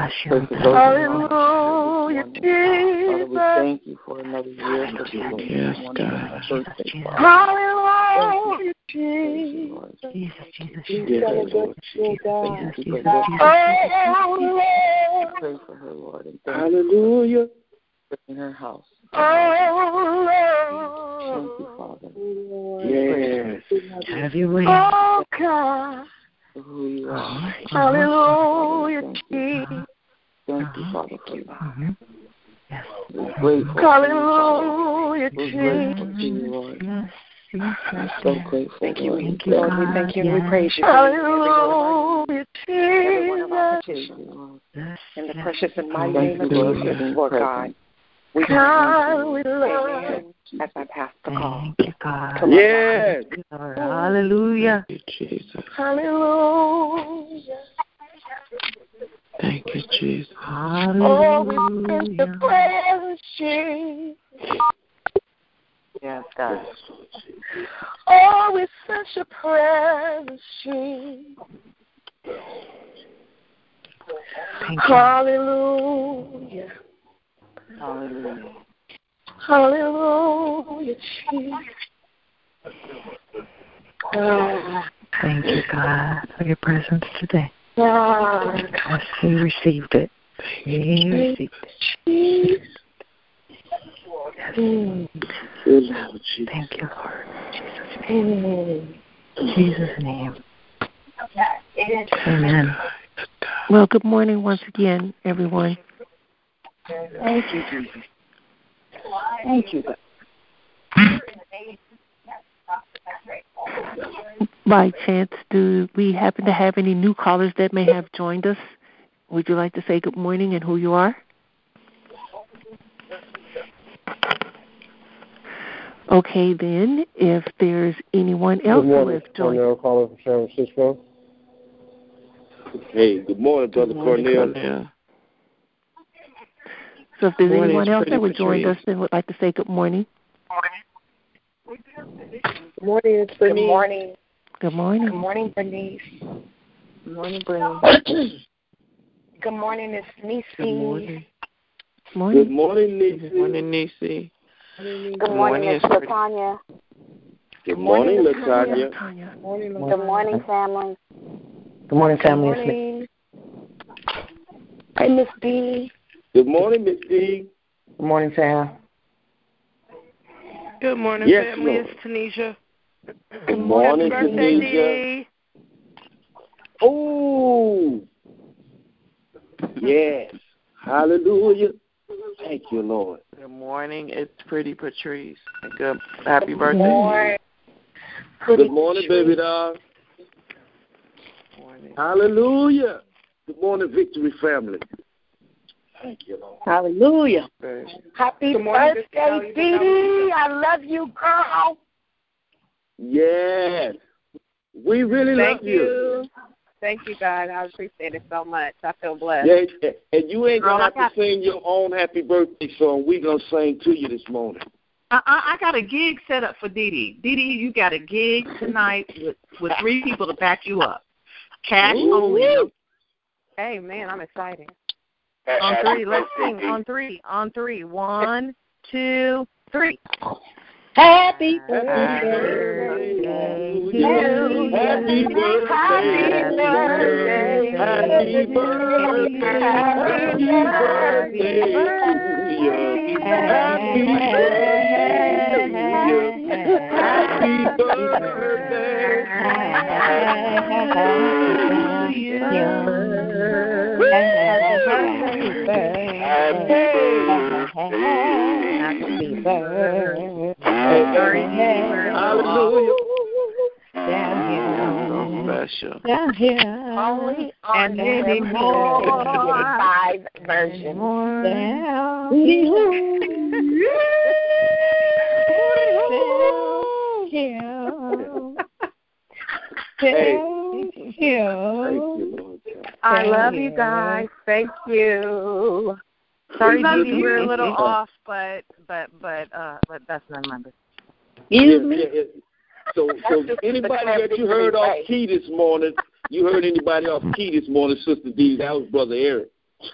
Hallelujah, Jesus. We thank you for another year. Yes, God. Hallelujah, Jesus. Yes, Lord Jesus. Pray for her, Lord. And Hallelujah. in her house. Oh, Thank you, Father. Yes. Have your way. oh, God. For who you are. Hallelujah, Jesus. Thank you, Father. Yes. We're grateful. Hallelujah, We're grateful to you, Lord. So grateful. Thank you. Lord. Thank you, God. We thank you and we praise you. Hallelujah, Every one of our Jesus. petitions. In the precious and mighty name of Thank you, Jesus, Lord God. We God, we love amen. As I pass the call. Thank you, God. Yes. Hallelujah. Thank you, Jesus. Hallelujah. Thank you, Jesus. Oh, we send the Hallelujah. prayers, Jesus. Yes, God. Oh, we send your prayers, Jesus. Hallelujah. Hallelujah. Hallelujah, Jesus. Thank you, God, for your presence today. God. Yes, we received it. We received it. Jesus. Thank you, Lord. In Jesus' name. Amen. Well, good morning once again, everyone. Thank you, Jesus. Thank you, God. By chance, do we happen to have any new callers that may have joined us? Would you like to say good morning and who you are? Okay, then, if there's anyone else who has joined us. Caller from San Francisco. Hey, good morning, Brother Cornell. So if there's anyone else that would join us and would like to say good morning. Good morning, it's Bernice. Good morning. Good morning. Good morning, Bernice. Good morning, Bernice. Good morning, it's Nisi. Good morning. Morning. Good morning, Nisi. Good morning, Nisi. Good morning, Miss LaTanya. Good morning, LaTanya. Good morning, family. Good morning, family. Good morning. Hey, Miss D. Good morning, Miss D. Good morning, Sam. Good morning, Yes, family. Lord. It's Tanisha. Good morning, Happy birthday, Tanisha. Dee. Oh, yes. Hallelujah. Thank you, Lord. Good morning. It's Pretty Patrice. Good. Happy birthday. Good morning, baby doll. Morning. Hallelujah. Good morning, Victory family. Thank you, Lord. Hallelujah. Happy morning, birthday, Dee Dee. I love you, girl. Yes. We really love you. Thank you, God. I appreciate it so much. I feel blessed. Yeah, and you ain't going to have to sing your own happy birthday song. We're going to sing to you this morning. I got a gig set up for Dee Dee. Dee Dee, you got a gig tonight with 3 people to back you up. Cash only. Hey, man, I'm excited. On 3, let's sing. On 3. 1, 2, 3. Happy birthday to you. Happy birthday. Happy birthday. Happy birthday. Happy Hallelujah. Down here. Down here. Only and many more. 5 versions. Down I love you guys. Thank you. Sorry, Dee, we're a little off, but that's not my business. Excuse me. So anybody that you heard off key this morning, Sister D, that was Brother Eric.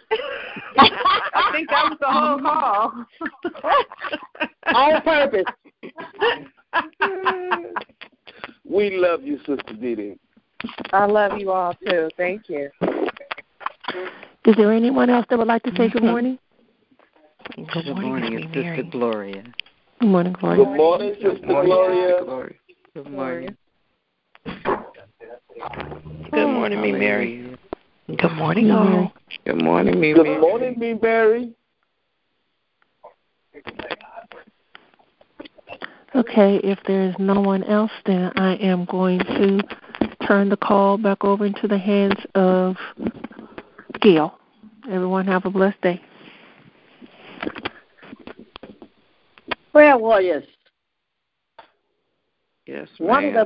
I think that was the whole call. On purpose. We love you, Sister Dee. I love you all, too. Thank you. Is there anyone else that would like to say good morning? Good morning, it's Sister Gloria. Good morning, Gloria. Good morning, Sister Gloria. Good morning. Good morning, me Mary. Good morning, all. Good morning, me Good Mary. morning, me Mary. Okay, if there's no one else, then I am going to turn the call back over into the hands of Gail. Everyone have a blessed day. Prayer warriors. Yes, One ma'am.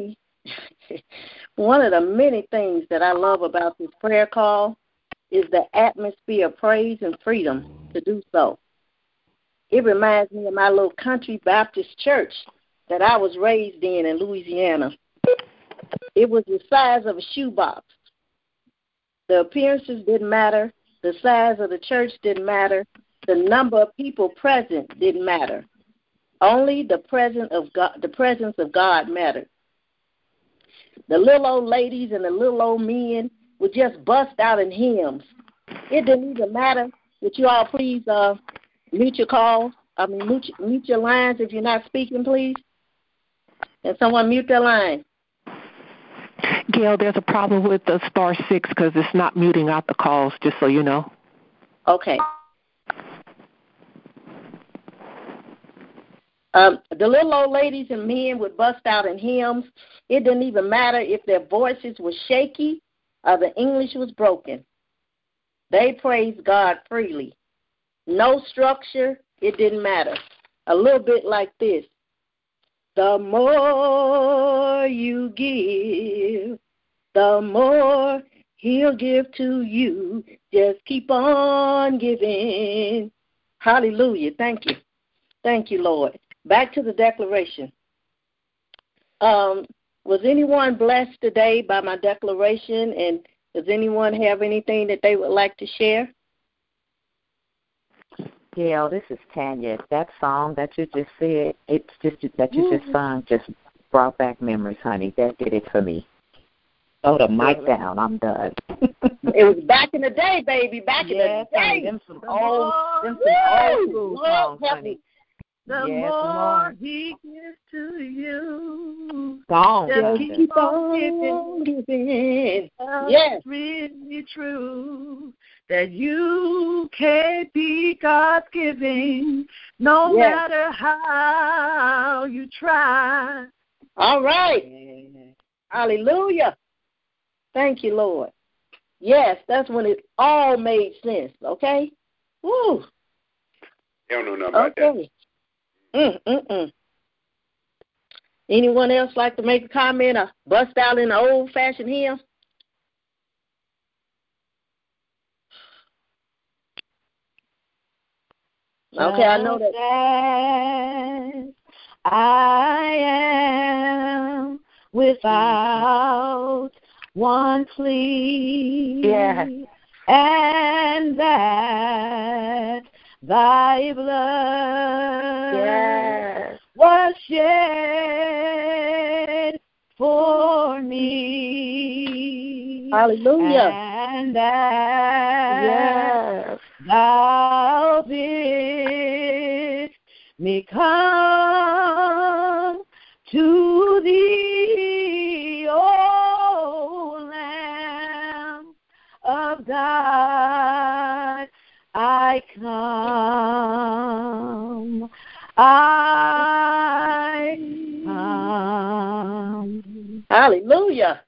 of the many things that I love about this prayer call is the atmosphere of praise and freedom to do so. It reminds me of my little country Baptist church that I was raised in Louisiana. It was the size of a shoebox. The appearances didn't matter. The size of the church didn't matter. The number of people present didn't matter. Only the presence of God mattered. The little old ladies and the little old men would just bust out in hymns. It didn't even matter. Would you all please mute your calls? Mute your lines if you're not speaking, please. Can someone mute their line? Gail, there's a problem with the *6 because it's not muting out the calls, just so you know. Okay. The little old ladies and men would bust out in hymns. It didn't even matter if their voices were shaky or the English was broken. They praised God freely. No structure, it didn't matter. A little bit like this. The more you give, the more He'll give to you. Just keep on giving. Hallelujah. Thank you. Thank you, Lord. Back to the declaration. Was anyone blessed today by my declaration? And does anyone have anything that they would like to share? Gail, this is Tanya. That song that you just said, that you just sung, just brought back memories, honey. That did it for me. Throw the mic down. I'm done. It was back in the day, baby. Back in the day. Honey, them some old school songs, honey. The more He gives to you, just keep on giving. Yes. It's really true that you can't be God's giving, no matter how you try. All right. Hallelujah. Thank you, Lord. Yes, that's when it all made sense, okay? Woo. You don't know nothing about that. Anyone else like to make a comment or bust out in an old-fashioned hymn? Okay, I know that. I am without one plea. Yes. And that thy blood was shed for me. Hallelujah. And that thou didst me come to thee, O Lamb of God, I come. I come. Hallelujah.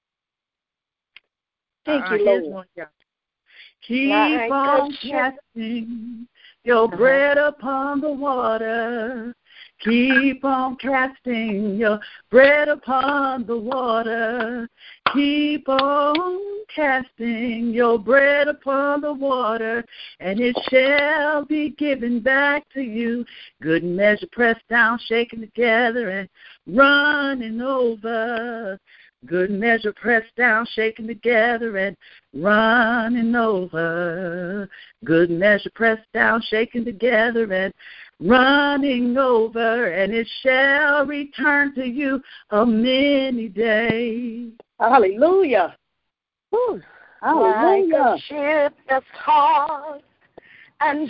Thank you, Lord. Keep on casting your bread upon the water. Keep on casting your bread upon the water. Keep on casting your bread upon the water, and it shall be given back to you. Good measure, pressed down, shaken together, and running over. Good measure, pressed down, shaken together, and running over. Good measure, pressed down, shaken together, and running over, and it shall return to you a many days. Hallelujah. Hallelujah. Like a ship that's tossed and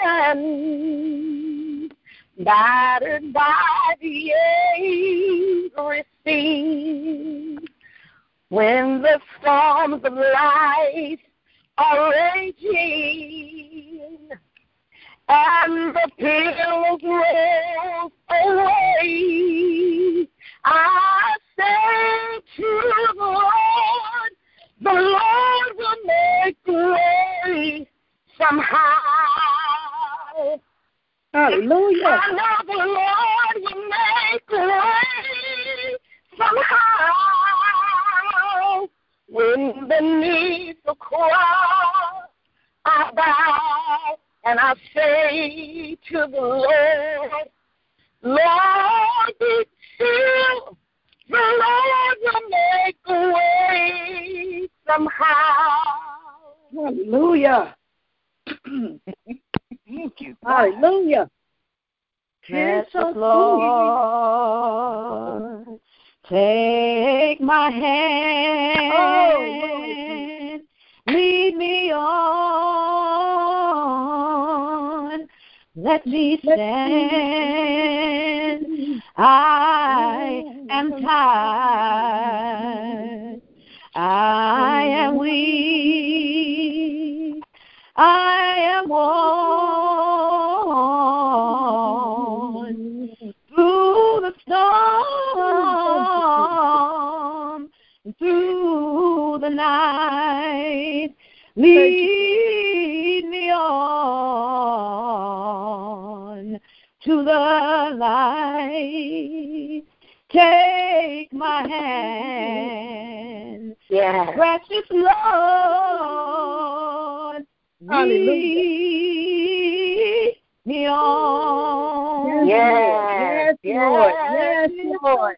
driven, battered by the angry sea. When the storms of life are raging and the billows roll away, I say to the Lord will make a way somehow. Hallelujah. I know the Lord will make a way somehow. When beneath the cross I bow and I say to the Lord, Lord, be still. The Lord will make a way somehow. Hallelujah. Thank you. Hallelujah. Precious Lord, take my hand, lead me on, let me stand. I am tired, I am weak, I am worn through the storm, through the night. Lead me on to the light. Take my hand, precious Lord. Lead me on. Yes, Lord. Yes, Lord.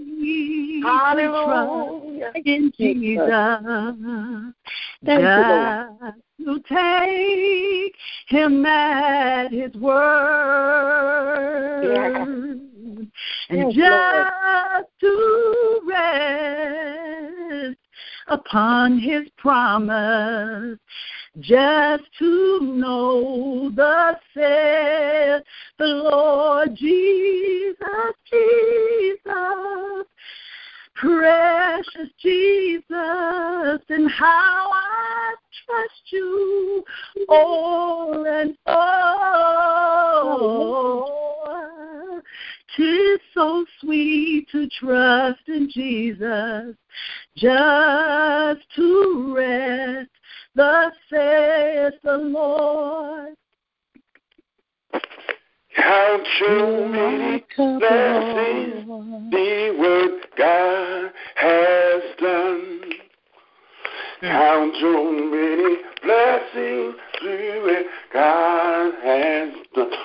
Hallelujah. In Jesus. Thank you, Lord. To take him at his word. And just to rest upon his promise, just to know thus saith the Lord Jesus, Jesus, precious Jesus, and how I trust you all and all. 'Tis so sweet to trust in Jesus, just to rest, thus saith the Lord. Count your many blessings, see what God has done. Count your many blessings, see what God has done.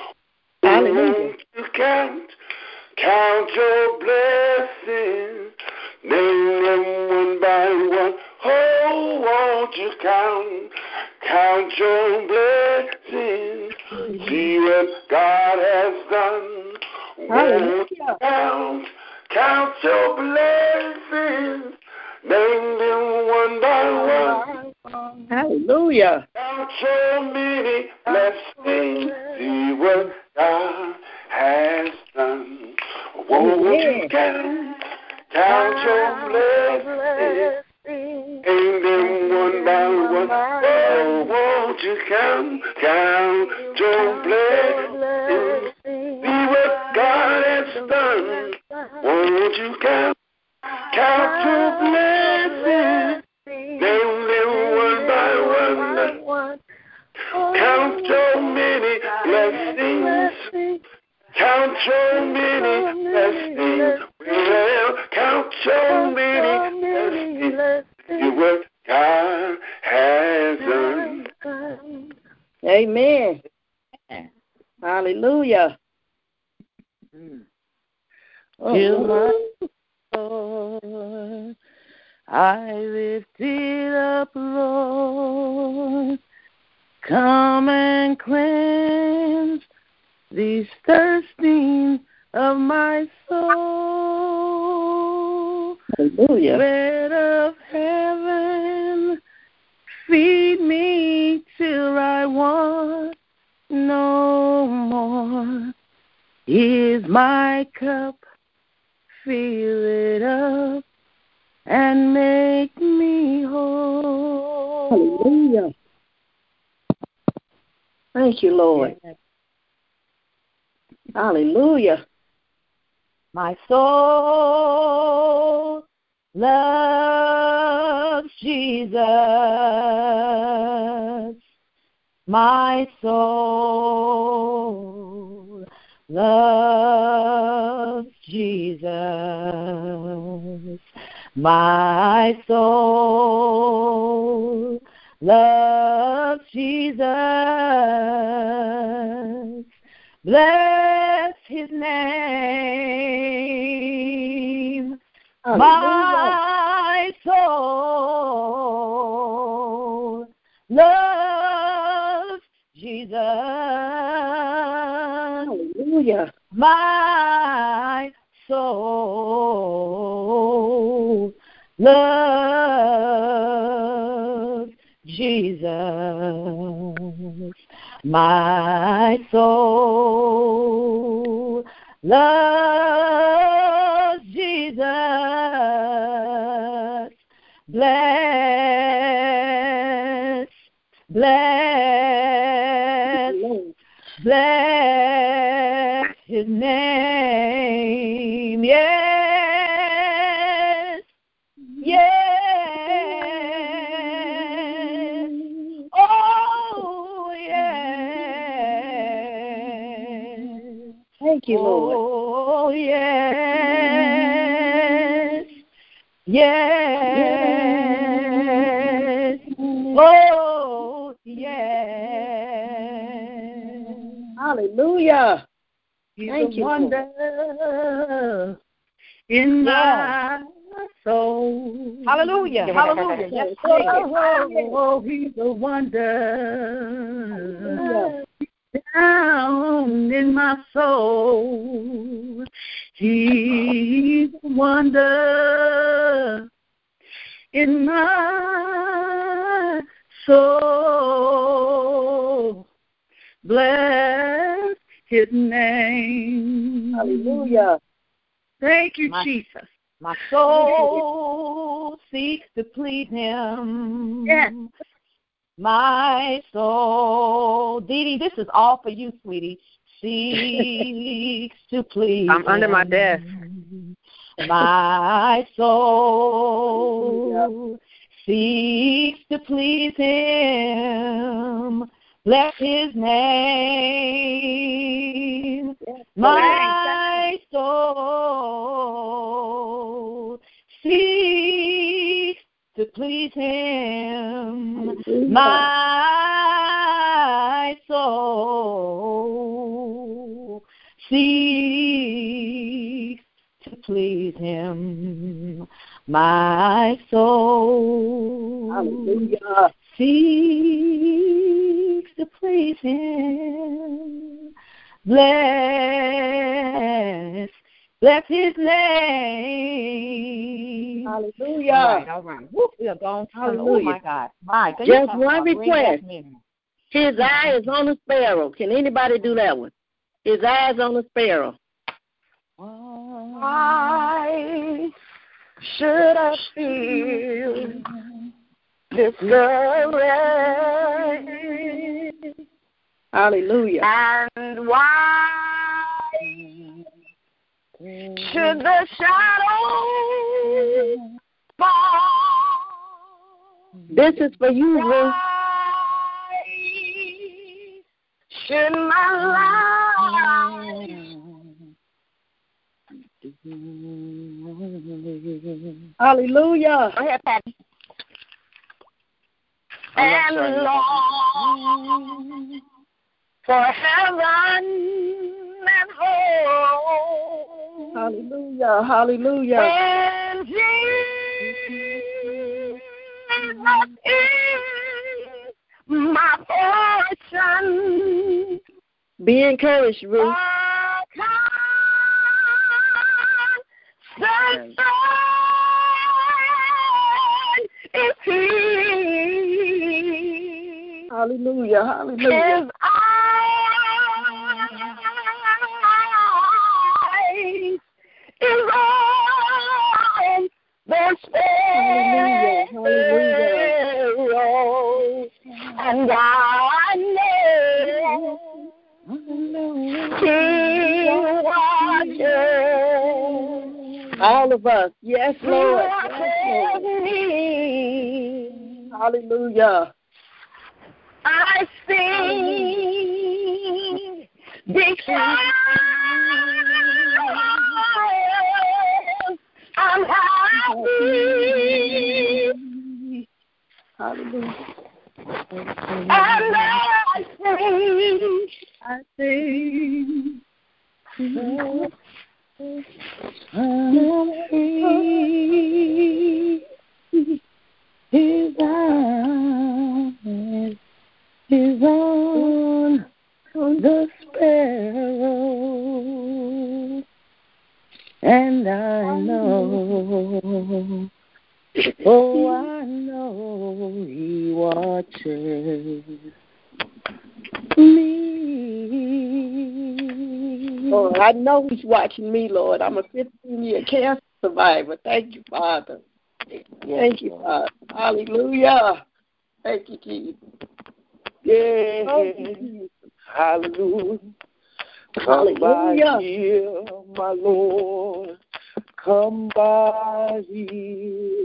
count your blessings. See what God has done. Won't you count your blessings. Name them one by one. Hallelujah. Count your many blessings. See what God has done. Won't you count your blessings. Name them one by one. Oh, won't you count your blessings. See what God has done. Won't you count your blessings. Name them one by one. Count your many blessings. Count your many blessings. Well, count your many blessings. See what God has done. Amen. Hallelujah. Lord, I lift it up, Lord. Come and cleanse these thirsting of my soul. Hallelujah. Bread of heaven, feed me till I want no more. Here's my cup, fill it up and make me whole. Hallelujah. Thank you, Lord. Yes. Hallelujah. My soul loves Jesus. My soul loves Jesus. My soul loves Jesus. Bless his name. My soul loves Jesus. Hallelujah. My soul loves Jesus. My soul loves Jesus. Bless his name. Yes. Oh, yes. Thank you, Lord. Oh, yes. Yes. Oh, yes. Hallelujah. Thank you, wonder in my soul. Hallelujah. Hallelujah. Yes. Oh, he's a wonder. Down in my soul, he's a wonder in my soul. Bless his name. Hallelujah. Thank you, Jesus. My soul seeks to please him. Yes. My soul. Dee Dee, this is all for you, sweetie. Seeks to please I'm under my desk. My soul seeks to please him. Bless his name. My soul seeks to please him. My soul seeks to please him. My soul seeks to please him. Bless his name. Hallelujah. All right. Woo, we are going. Hallelujah. Oh, my God. My God. Just one request. His eye is on a sparrow. Can anybody do that one? His eye is on a sparrow. Why should I feel discouraged? Hallelujah. And why should the shadows fall? This is for you, Ruth. Should my life hallelujah. Go ahead, Patty. And long for heaven and home. Hallelujah. Hallelujah. And Jesus is my portion. Be encouraged, Ruth. Is he. Hallelujah. Hallelujah. His eyes is on the sparrow. Hallelujah. And I know he watches. All of us. Yes, Lord. Yes, Lord. Hallelujah. I sing because I'm happy. Hallelujah. And I sing. His eyes is on the sparrow, and I know, oh, I know he watches me. Lord, I know he's watching me, Lord. I'm a 15-year cancer survivor. Thank you, Father. Thank you, Father. Hallelujah. Thank you, Jesus. Yeah. Thank you, Jesus. Hallelujah. Come by here, my Lord. Come by here.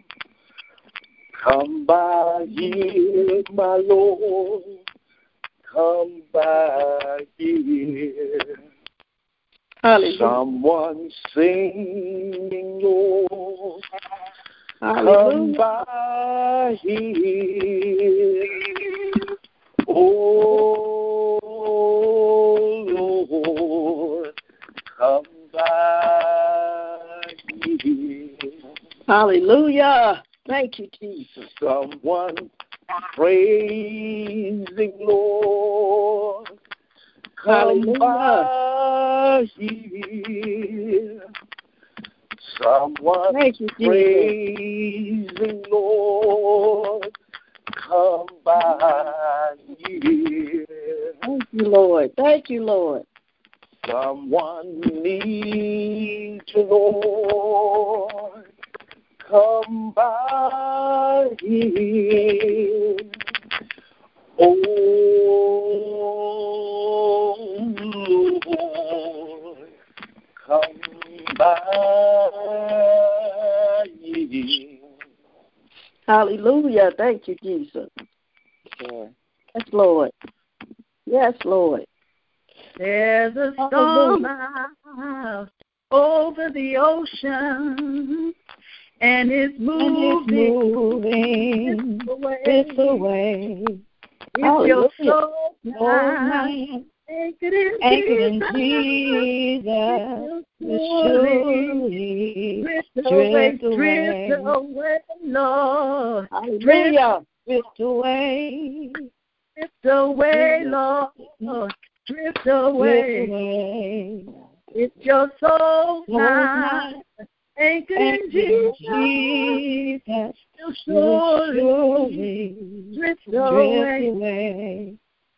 Come by here, my Lord. Come by here. Hallelujah. Someone singing, Lord. Hallelujah. Come by here. Oh, Lord. Come by here. Hallelujah. Thank you, Jesus. Someone praising, Lord. Come by here. Someone praising, Lord. Come by here. Thank you, Lord. Thank you, Lord. Someone needs you, Lord. Come by here. Oh, Lord, come by here. Hallelujah. Thank you, Jesus. Yes, Lord. Yes, Lord. There's a storm out over the ocean, and it's moving this away. If your soul tonight anchored in Jesus, surely drift away, Lord. Hallelujah. drift away. Drift away, Lord. Drift away. It's your soul now. Anchored in Jesus. Surely drift away.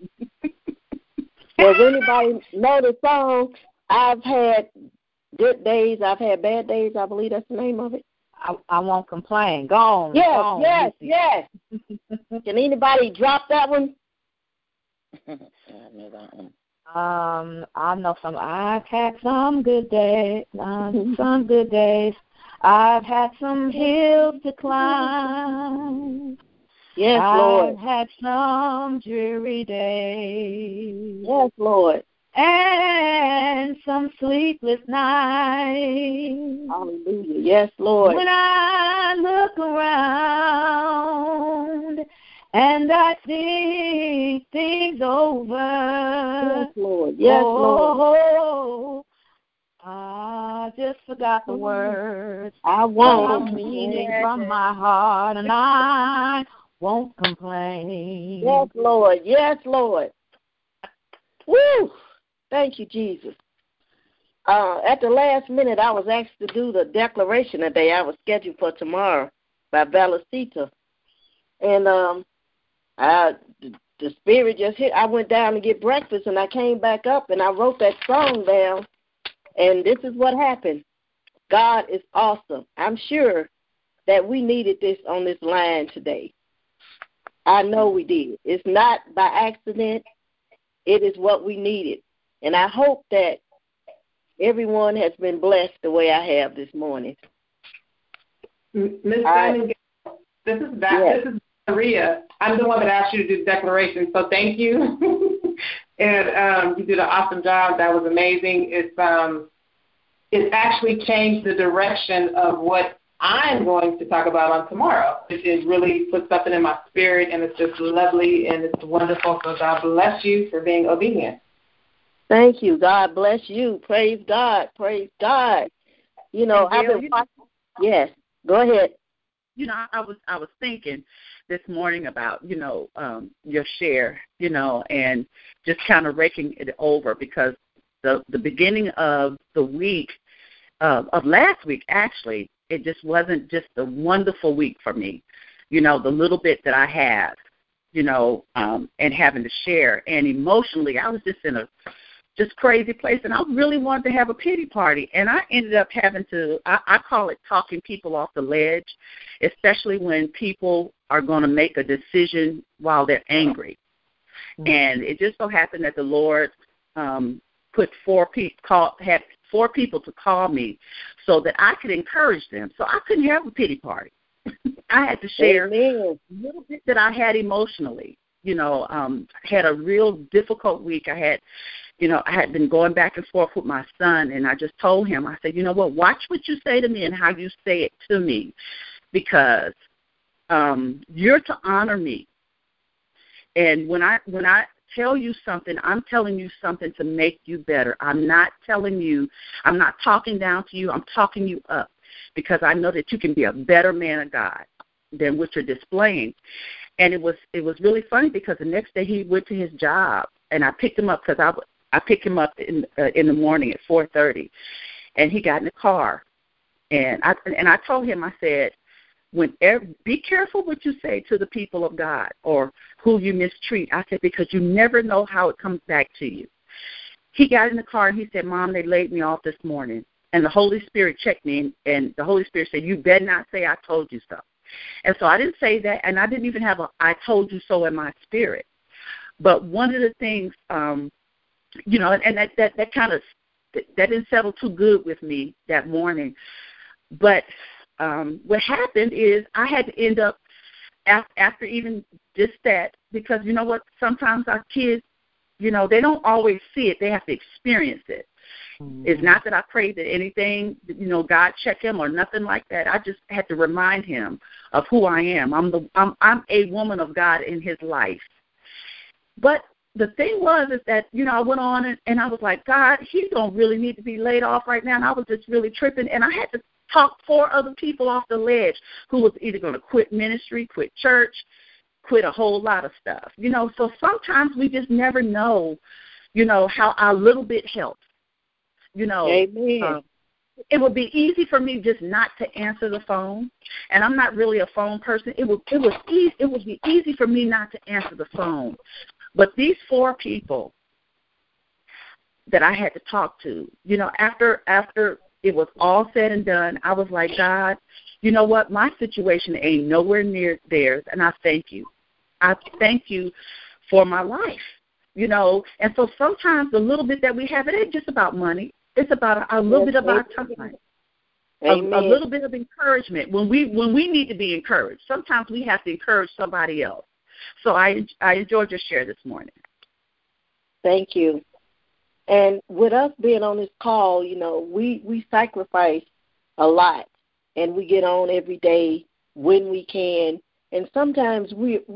Does anybody know the song? I've had good days, I've had bad days. I believe that's the name of it. I won't complain. Go on. Yes, go on, yes. Can anybody drop that one? I know that one. I know some. I've had some good days. Some good days. I've had some hills to climb. Yes, Lord. I've had some dreary days. Yes, Lord. And some sleepless nights. Hallelujah. Yes, Lord. When I look around and I think things over. Yes, Lord. Yes, Lord. I just forgot the words. I won't. I'm meaning from my heart, and I won't complain. Yes, Lord. Yes, Lord. Woo! Thank you, Jesus. At the last minute, I was asked to do the declaration today. I was scheduled for tomorrow by Valicita. And the Spirit just hit. I went down to get breakfast, and I came back up, and I wrote that song down. And this is what happened. God is awesome. I'm sure that we needed this on this line today. I know we did. It's not by accident. It is what we needed. And I hope that everyone has been blessed the way I have this morning. Ms. Diamond, this is Maria. I'm the one that asked you to do the declaration, so thank you. And you did an awesome job. That was amazing. It's actually changed the direction of what I'm going to talk about on tomorrow. It really put something in my spirit, and it's just lovely and it's wonderful. So God bless you for being obedient. Thank you. God bless you. Praise God. Praise God. You know, I've been watching. Yes. Go ahead. You know, I was thinking this morning about, your share, and just kind of raking it over, because the beginning of the week, of last week, actually, it just wasn't just a wonderful week for me. The little bit that I had, and having to share. And emotionally, I was just in a crazy place, and I really wanted to have a pity party. And I ended up having to, I call it talking people off the ledge, especially when people are going to make a decision while they're angry. Mm-hmm. And it just so happened that the Lord had 4 people to call me so that I could encourage them. So I couldn't have a pity party. I had to share a little bit that I had emotionally. Had a real difficult week. I had been going back and forth with my son, and I just told him, I said, you know what, watch what you say to me and how you say it to me, because you're to honor me. And when I tell you something, I'm telling you something to make you better. I'm not talking down to you. I'm talking you up, because I know that you can be a better man of God than what you're displaying. And it was really funny, because the next day he went to his job, and I picked him up, because I picked him up in the morning at 4:30, and he got in the car, and I told him, I said, be careful what you say to the people of God or who you mistreat. I said, because you never know how it comes back to you. He got in the car, and he said, Mom, they laid me off this morning. And the Holy Spirit checked me, and the Holy Spirit said, you better not say I told you so. And so I didn't say that, and I didn't even have I told you so in my spirit. But one of the things, and that kind of, that didn't settle too good with me that morning. But what happened is I had to end up, after even just that, because you know what, sometimes our kids, they don't always see it. They have to experience it. Mm-hmm. It's not that I prayed that anything, God check him or nothing like that. I just had to remind him of who I am. I'm a woman of God in his life. But the thing was is that, I went on and I was like, God, he don't really need to be laid off right now. And I was just really tripping. And I had to talk 4 other people off the ledge who was either going to quit ministry, quit church, quit a whole lot of stuff. So sometimes we just never know, how our little bit helps. Amen. It would be easy for me just not to answer the phone, and I'm not really a phone person. It would be easy for me not to answer the phone. But these 4 people that I had to talk to, after it was all said and done, I was like, God, you know what? My situation ain't nowhere near theirs, and I thank you. I thank you for my life, And so sometimes the little bit that we have, it ain't just about money. It's about a little bit of our time, a little bit of encouragement when we need to be encouraged. Sometimes we have to encourage somebody else. So I enjoyed your share this morning. Thank you. And with us being on this call, we sacrifice a lot, and we get on every day when we can. And sometimes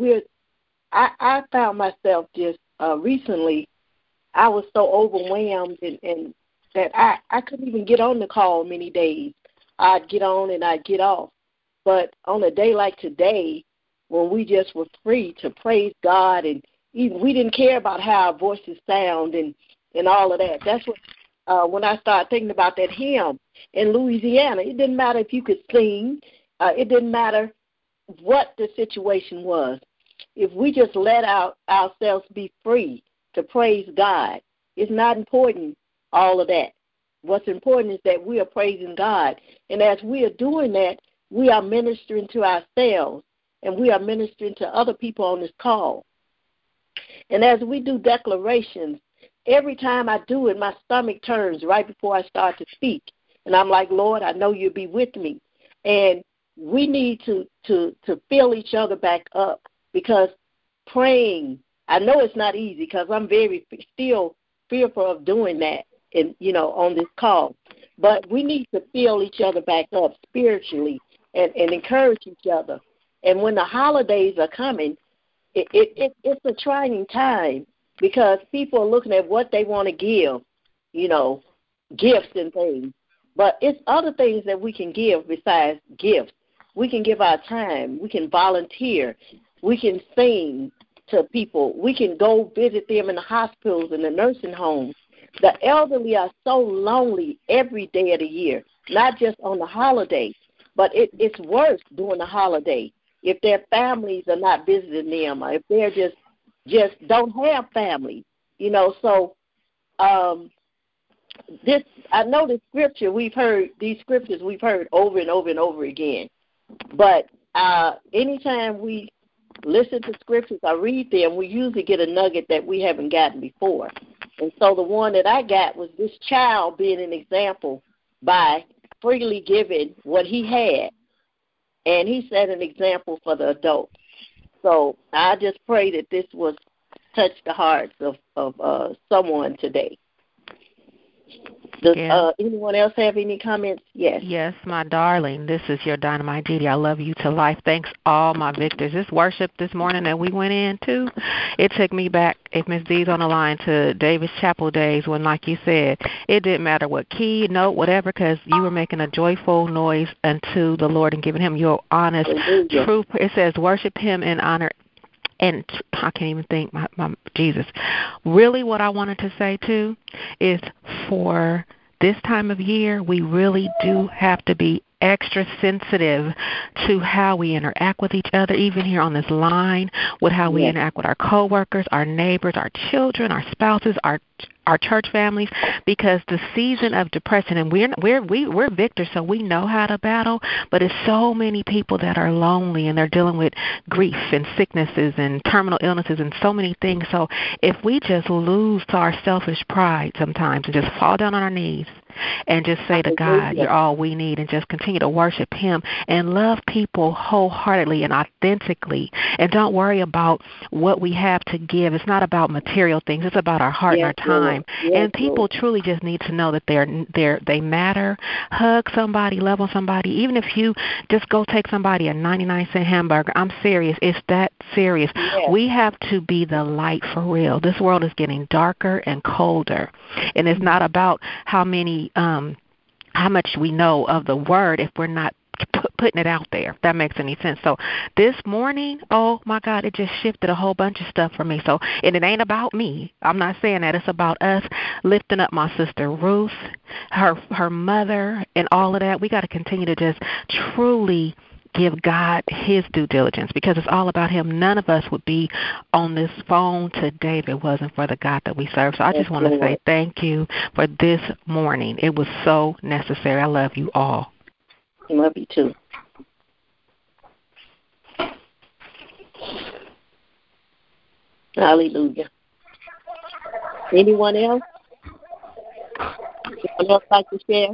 I found myself just recently, I was so overwhelmed and that I couldn't even get on the call many days. I'd get on and I'd get off. But on a day like today, when we just were free to praise God, and even we didn't care about how our voices sound and all of that. That's what when I started thinking about that hymn in Louisiana, it didn't matter if you could sing. It didn't matter what the situation was. If we just let ourselves be free to praise God, it's not important, all of that. What's important is that we are praising God. And as we are doing that, we are ministering to ourselves, and we are ministering to other people on this call. And as we do declarations, every time I do it, my stomach turns right before I start to speak. And I'm like, Lord, I know you'll be with me. And we need to fill each other back up, because praying, I know it's not easy, because I'm still fearful of doing that, on this call. But we need to fill each other back up spiritually and encourage each other. And when the holidays are coming, it's a trying time, because people are looking at what they want to give, gifts and things. But it's other things that we can give besides gifts. We can give our time. We can volunteer. We can sing to people. We can go visit them in the hospitals and the nursing homes. The elderly are so lonely every day of the year, not just on the holiday, but it's worse during the holiday if their families are not visiting them, or if they're just don't have family, So I know the scripture these scriptures we've heard over and over and over again, but anytime we listen to scriptures, I read them, we usually get a nugget that we haven't gotten before. And so the one that I got was this child being an example by freely giving what he had. And he set an example for the adults. So I just pray that this was touch the hearts of someone today. Does anyone else have any comments? Yes. Yes, my darling. This is your Dynamite Didi. I love you to life. Thanks, all my victors. This worship this morning that we went into, it took me back, if Miss D's on the line, to David's Chapel days when, like you said, it didn't matter what key, note, whatever, because you were making a joyful noise unto the Lord and giving him your honest, true. It says worship him in honor. And I can't even think, my Jesus. Really what I wanted to say, too, is for this time of year, we really do have to be extra sensitive to how we interact with each other, even here on this line, with how we interact with our coworkers, our neighbors, our children, our spouses, our church families, because the season of depression, and we're victors, so we know how to battle, but it's so many people that are lonely and they're dealing with grief and sicknesses and terminal illnesses and so many things. So if we just lose to our selfish pride sometimes and just fall down on our knees and just say to God, you're all we need, and just continue to worship him and love people wholeheartedly and authentically, and don't worry about what we have to give. It's not about material things. It's about our heart and our time. And people truly just need to know that they matter. Hug somebody, love on somebody. Even if you just go take somebody a 99-cent hamburger, I'm serious. It's that serious. We have to be the light for real. This world is getting darker and colder, and it's not about how much we know of the word if we're not putting it out there, if that makes any sense. So this morning, oh my God, it just shifted a whole bunch of stuff for me. So, and it ain't about me. I'm not saying that. It's about us lifting up my sister Ruth, her mother, and all of that. We got to continue to just truly give God his due diligence, because it's all about him. None of us would be on this phone today if it wasn't for the God that we serve. So I just want to say thank you for this morning. It was so necessary. I love you all. I love you too. Hallelujah. Anyone else? Anyone else like to share?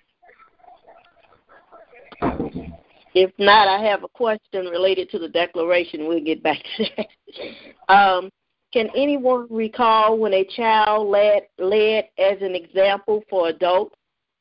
If not, I have a question related to the declaration. We'll get back to that. Can anyone recall when a child led as an example for adults?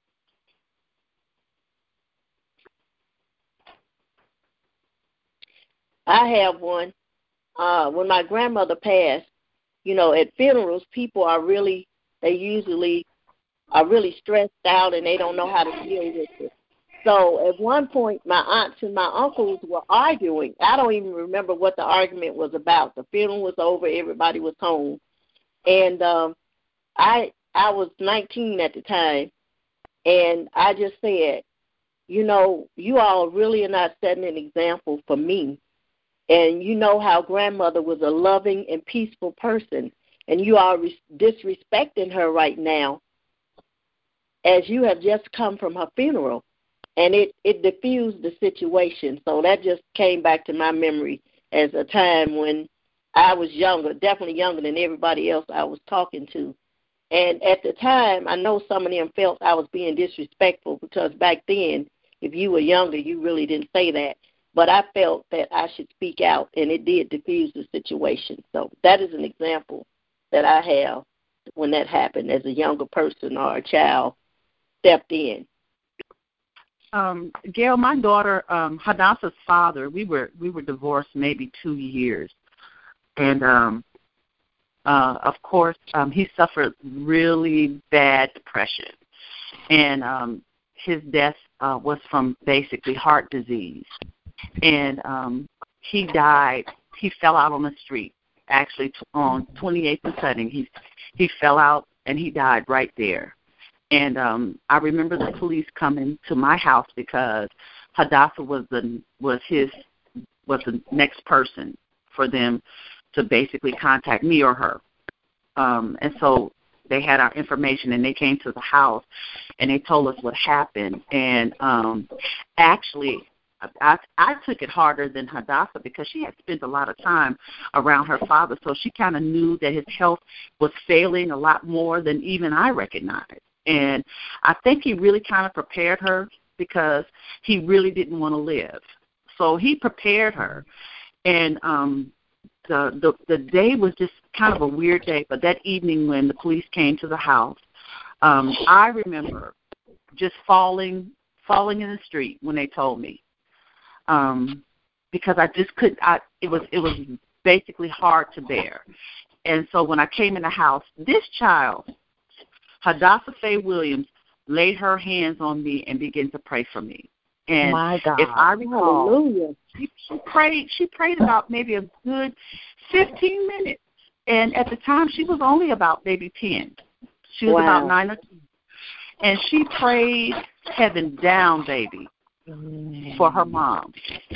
I have one. When my grandmother passed, at funerals, people usually are really stressed out and they don't know how to deal with it. So at one point, my aunts and my uncles were arguing. I don't even remember what the argument was about. The funeral was over. Everybody was home. And I was 19 at the time, and I just said, you all really are not setting an example for me. And you know how grandmother was a loving and peaceful person, and you are disrespecting her right now as you have just come from her funeral. And it diffused the situation. So that just came back to my memory as a time when I was younger, definitely younger than everybody else I was talking to. And at the time, I know some of them felt I was being disrespectful, because back then, if you were younger, you really didn't say that. But I felt that I should speak out, and it did diffuse the situation. So that is an example that I have when that happened as a younger person or a child stepped in. Gail, my daughter, Hadassah's father, we were divorced maybe 2 years, and of course he suffered really bad depression, and his death was from basically heart disease, and he died. He fell out on the street, actually on 28th and Cutting. He fell out and he died right there. And I remember the police coming to my house because Hadassah was the next person for them to basically contact me or her. And so they had our information, and they came to the house, and they told us what happened. And actually, I took it harder than Hadassah because she had spent a lot of time around her father, so she kind of knew that his health was failing a lot more than even I recognized. And I think he really kind of prepared her because he really didn't want to live. So he prepared her. And the day was just kind of a weird day. But that evening when the police came to the house, I remember just falling in the street when they told me. Because I just couldn't. It was basically hard to bear. And so when I came in the house, this child, Hadassah Faye Williams, laid her hands on me and began to pray for me. And my God. If I recall, she prayed about maybe a good 15 minutes. And at the time, she was only about maybe 10. She was about 9 or 10. And she prayed heaven down, baby, for her mom.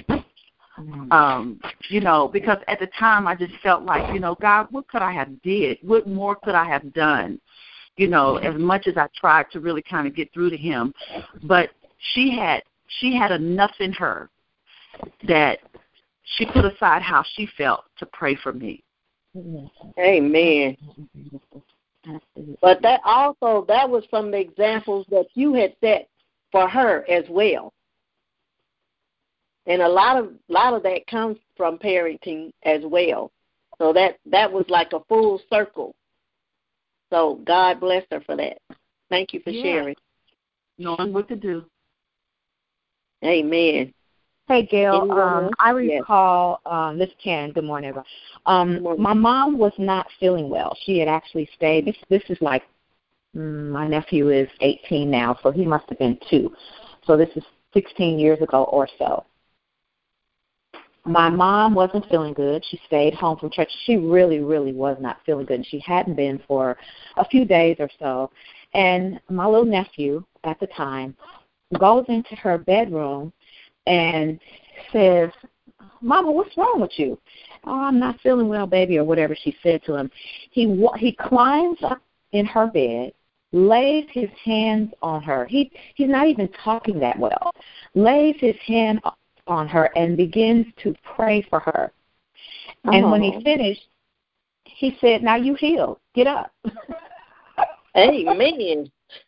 Because at the time I just felt like, God, what could I have did? What more could I have done? As much as I tried to really kind of get through to him. But she had enough in her that she put aside how she felt to pray for me. Amen. But that was from the examples that you had set for her as well. And a lot of that comes from parenting as well. So that was like a full circle. So God bless her for that. Thank you for sharing. Knowing what to do. Amen. Hey, Gail, I recall, this is Karen, good morning, everybody. My mom was not feeling well. She had actually stayed, this is like, my nephew is 18 now, so he must have been 2. So this is 16 years ago or so. My mom wasn't feeling good. She stayed home from church. She really, really was not feeling good. She hadn't been for a few days or so. And my little nephew at the time goes into her bedroom and says, Mama, what's wrong with you? Oh, I'm not feeling well, baby, or whatever she said to him. He climbs up in her bed, lays his hands on her. He's not even talking that well. Lays his hand on her and begins to pray for her. And when he finished, he said, now you healed. Get up. Amen.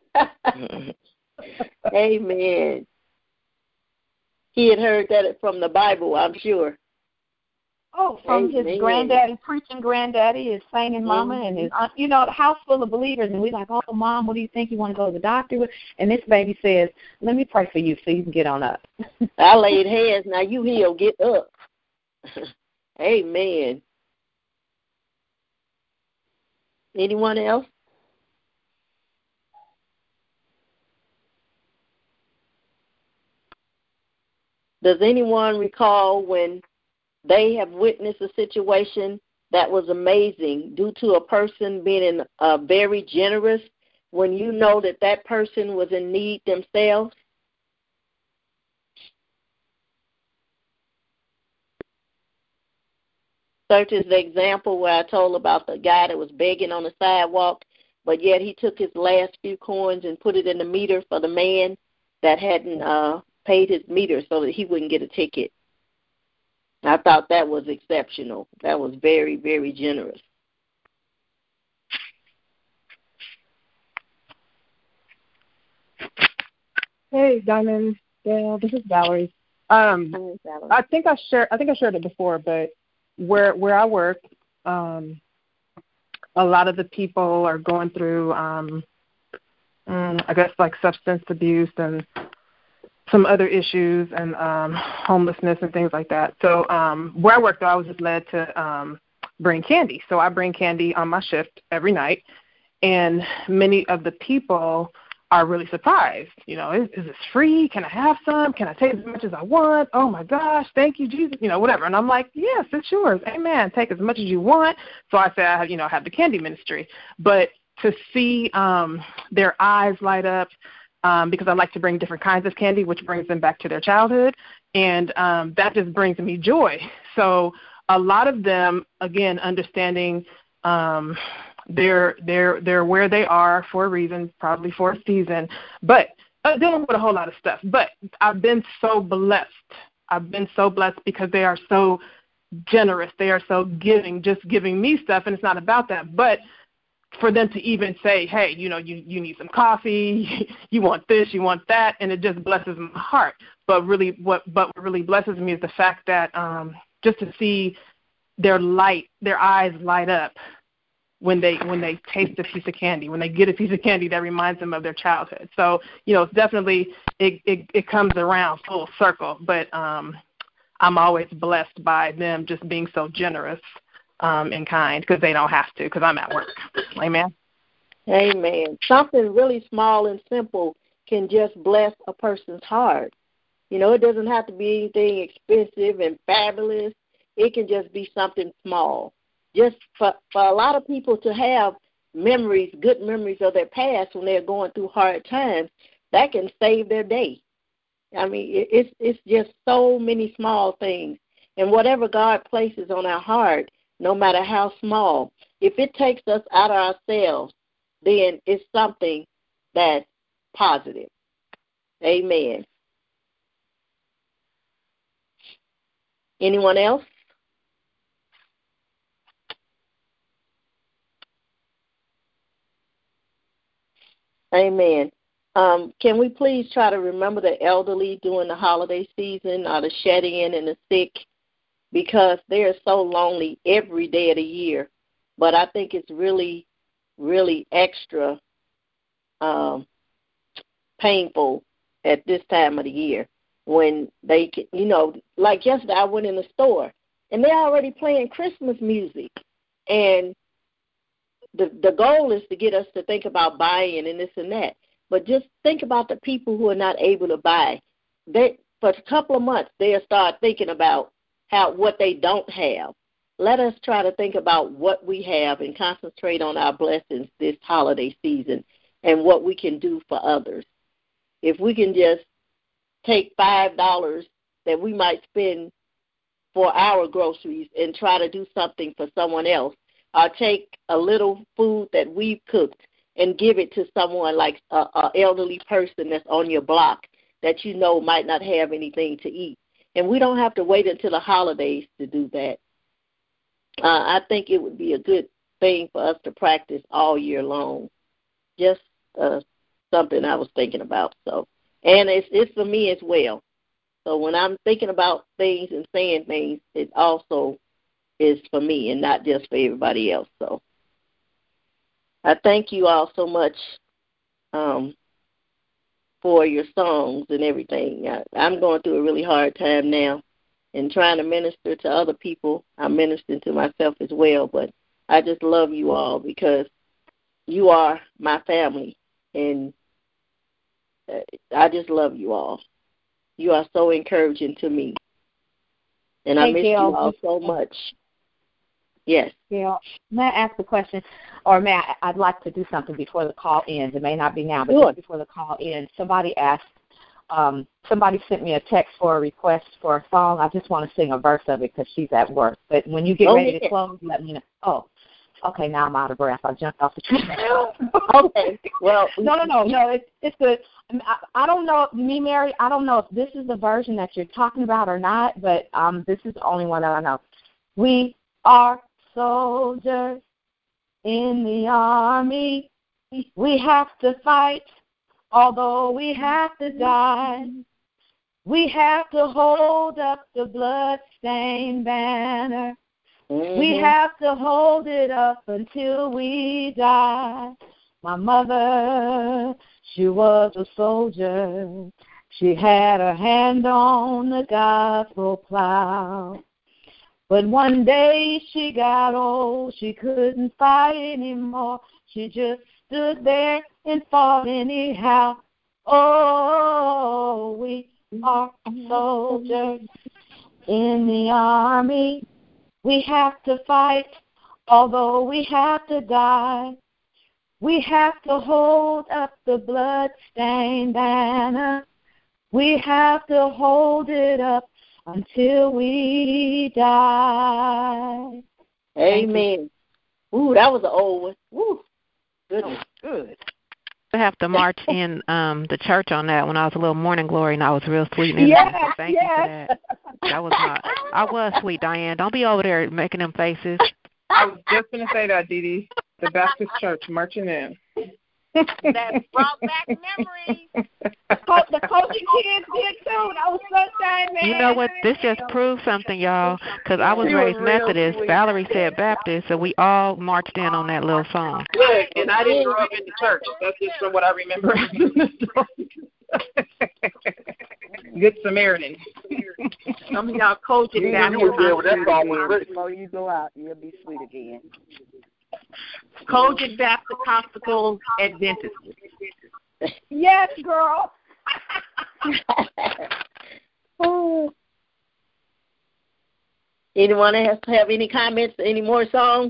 Amen. He had heard that from the Bible, I'm sure. Oh, from his granddaddy, preaching granddaddy, his singing mama, and his aunt, the house full of believers. And we're like, oh, Mom, what do you think? You want to go to the doctor with? And this baby says, let me pray for you so you can get on up. I laid hands. Now you heal. Get up. Amen. Anyone else? Does anyone recall when they have witnessed a situation that was amazing due to a person being very generous when you know that person was in need themselves? Such as the example where I told about the guy that was begging on the sidewalk, but yet he took his last few coins and put it in the meter for the man that hadn't paid his meter so that he wouldn't get a ticket. I thought that was exceptional. That was very, very generous. Hey, Diamond, Dale, this is Valerie. Hi, Valerie. I think I shared it before, but where I work, a lot of the people are going through, I guess, like substance abuse and some other issues and homelessness and things like that. So where I work, though, I was just led to bring candy. So I bring candy on my shift every night, and many of the people are really surprised. Is this free? Can I have some? Can I take as much as I want? Oh, my gosh, thank you, Jesus, whatever. And I'm like, yes, it's yours. Amen. Take as much as you want. So I say I have the candy ministry. But to see their eyes light up, because I like to bring different kinds of candy, which brings them back to their childhood, and that just brings me joy. So a lot of them, again, understanding they're where they are for a reason, probably for a season, but dealing with a whole lot of stuff. But I've been so blessed. Because they are so generous. They are so giving, just giving me stuff, and it's not about that, but for them to even say, hey, you need some coffee, you want this, you want that, and it just blesses my heart. But really, what really blesses me is the fact that just to see their eyes light up when they taste a piece of candy, when they get a piece of candy that reminds them of their childhood. So, it's definitely, it comes around full circle, but I'm always blessed by them just being so generous and kind, because they don't have to, because I'm at work. Amen. Amen. Something really small and simple can just bless a person's heart. It doesn't have to be anything expensive and fabulous. It can just be something small. Just for a lot of people to have memories, good memories of their past when they're going through hard times, that can save their day. I mean, it's just so many small things. And whatever God places on our heart, no matter how small, if it takes us out of ourselves, then it's something that's positive. Amen. Anyone else? Amen. Can we please try to remember the elderly during the holiday season, or the shed-in and the sick, because they are so lonely every day of the year. But I think it's really, really extra painful at this time of the year when they, like yesterday I went in the store and they're already playing Christmas music. And the goal is to get us to think about buying and this and that. But just think about the people who are not able to buy. for a couple of months, they'll start thinking about what they don't have. Let us try to think about what we have and concentrate on our blessings this holiday season and what we can do for others. If we can just take $5 that we might spend for our groceries and try to do something for someone else, or take a little food that we've cooked and give it to someone like an elderly person that's on your block that you know might not have anything to eat. And we don't have to wait until the holidays to do that. I think it would be a good thing for us to practice all year long. Just something I was thinking about. So, and it's for me as well. So when I'm thinking about things and saying things, it also is for me and not just for everybody else. So I thank you all so much for your songs and everything. I'm going through a really hard time now and trying to minister to other people. I'm ministering to myself as well, but I just love you all because you are my family, and I just love you all. You are so encouraging to me, and I miss you all so much. Yes. Gail, may I ask a question? Or I'd like to do something before the call ends. It may not be now, but just before the call ends. Somebody sent me a text for a request for a song. I just want to sing a verse of it because she's at work. But when you get ready to close, let me know. Oh, okay, now I'm out of breath. I jumped off the treadmill. Okay. Well, no. It's good. I don't know, Mary, I don't know if this is the version that you're talking about or not, but this is the only one that I know. We are soldiers in the army. We have to fight, although we have to die. We have to hold up the blood-stained banner. Mm-hmm. We have to hold it up until we die. My mother, she was a soldier. She had her hand on the gospel plow. But one day she got old, she couldn't fight anymore. She just stood there and fought anyhow. Oh, we are soldiers in the army. We have to fight, although we have to die. We have to hold up the blood-stained banner. We have to hold it up until we die. Amen. Ooh, that was an old one. Ooh, goodness. Good. I have to march in the church on that when I was a little morning glory, and I was real sweet. And so thank you for that. I was sweet, Diane. Don't be over there making them faces. I was just going to say that, Dee Dee. The Baptist Church marching in. That brought back memories. The coaching kids did too. That was sunshine, man. You know what? This just proves something, y'all, because I was raised Methodist. Valerie said Baptist, so we all marched in on that little song. Good, and I didn't grow up in the church. That's just from what I remember. Good Samaritan. Some of y'all coaching down here. Before you go out, you'll be sweet again. Cogent Baptist Hospital Adventist. Yes, girl. Anyone else have any comments? Any more songs?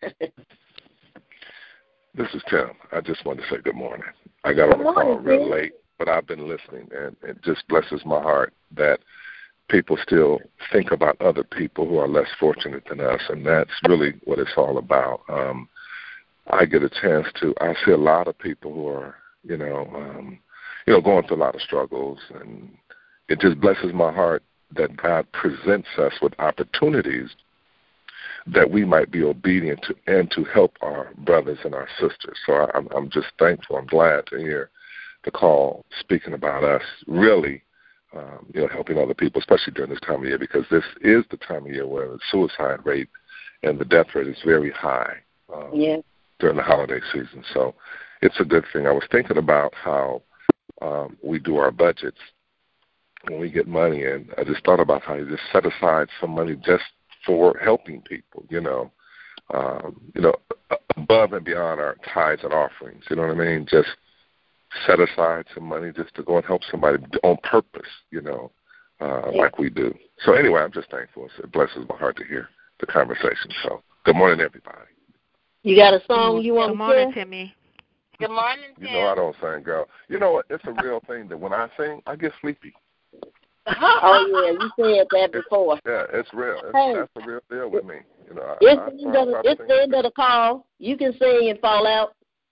This is Tim. I just wanted to say good morning. I got on the call real late, but I've been listening, and it just blesses my heart that people still think about other people who are less fortunate than us, and that's really what it's all about. I get a chance I see a lot of people who are, going through a lot of struggles, and it just blesses my heart that God presents us with opportunities that we might be obedient to and to help our brothers and our sisters. So I'm just thankful. I'm glad to hear the call speaking about us really, helping other people, especially during this time of year, because this is the time of year where the suicide rate and the death rate is very high during the holiday season. So it's a good thing. I was thinking about how we do our budgets when we get money in. I just thought about how you just set aside some money just for helping people, above and beyond our tithes and offerings. You know what I mean? Just set aside some money just to go and help somebody on purpose, like we do. So anyway, I'm just thankful. It blesses my heart to hear the conversation. So good morning, everybody. You got a song you want to sing? Good morning, Timmy. Good morning, Tim. You know I don't sing, girl. You know what? It's a real thing that when I sing, I get sleepy. Oh, yeah, you said that before. It's real. That's the real deal with me. It's the end of the call. You can sing and fall out.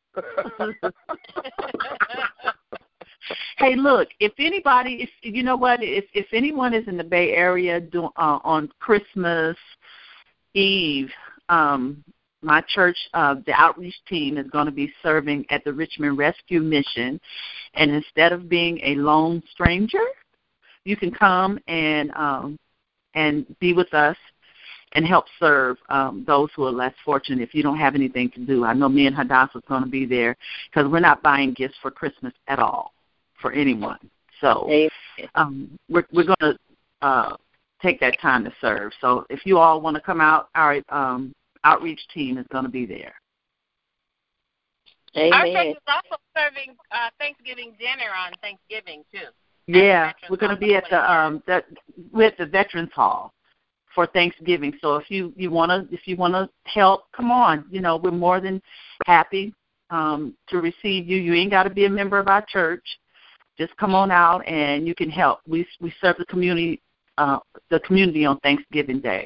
Hey, look, if anybody, if anyone is in the Bay Area on Christmas Eve, my church, the outreach team is going to be serving at the Richmond Rescue Mission. And instead of being a lone stranger, you can come and be with us and help serve those who are less fortunate if you don't have anything to do. I know me and Hadassah is going to be there because we're not buying gifts for Christmas at all for anyone. So we're going to take that time to serve. So if you all want to come out, our outreach team is going to be there. Amen. Our church is also serving Thanksgiving dinner on Thanksgiving, too. Yeah, we're going to be at the Veterans Hall for Thanksgiving. So if you want to help, come on. We're more than happy to receive you. You ain't got to be a member of our church. Just come on out and you can help. We serve the community on Thanksgiving Day.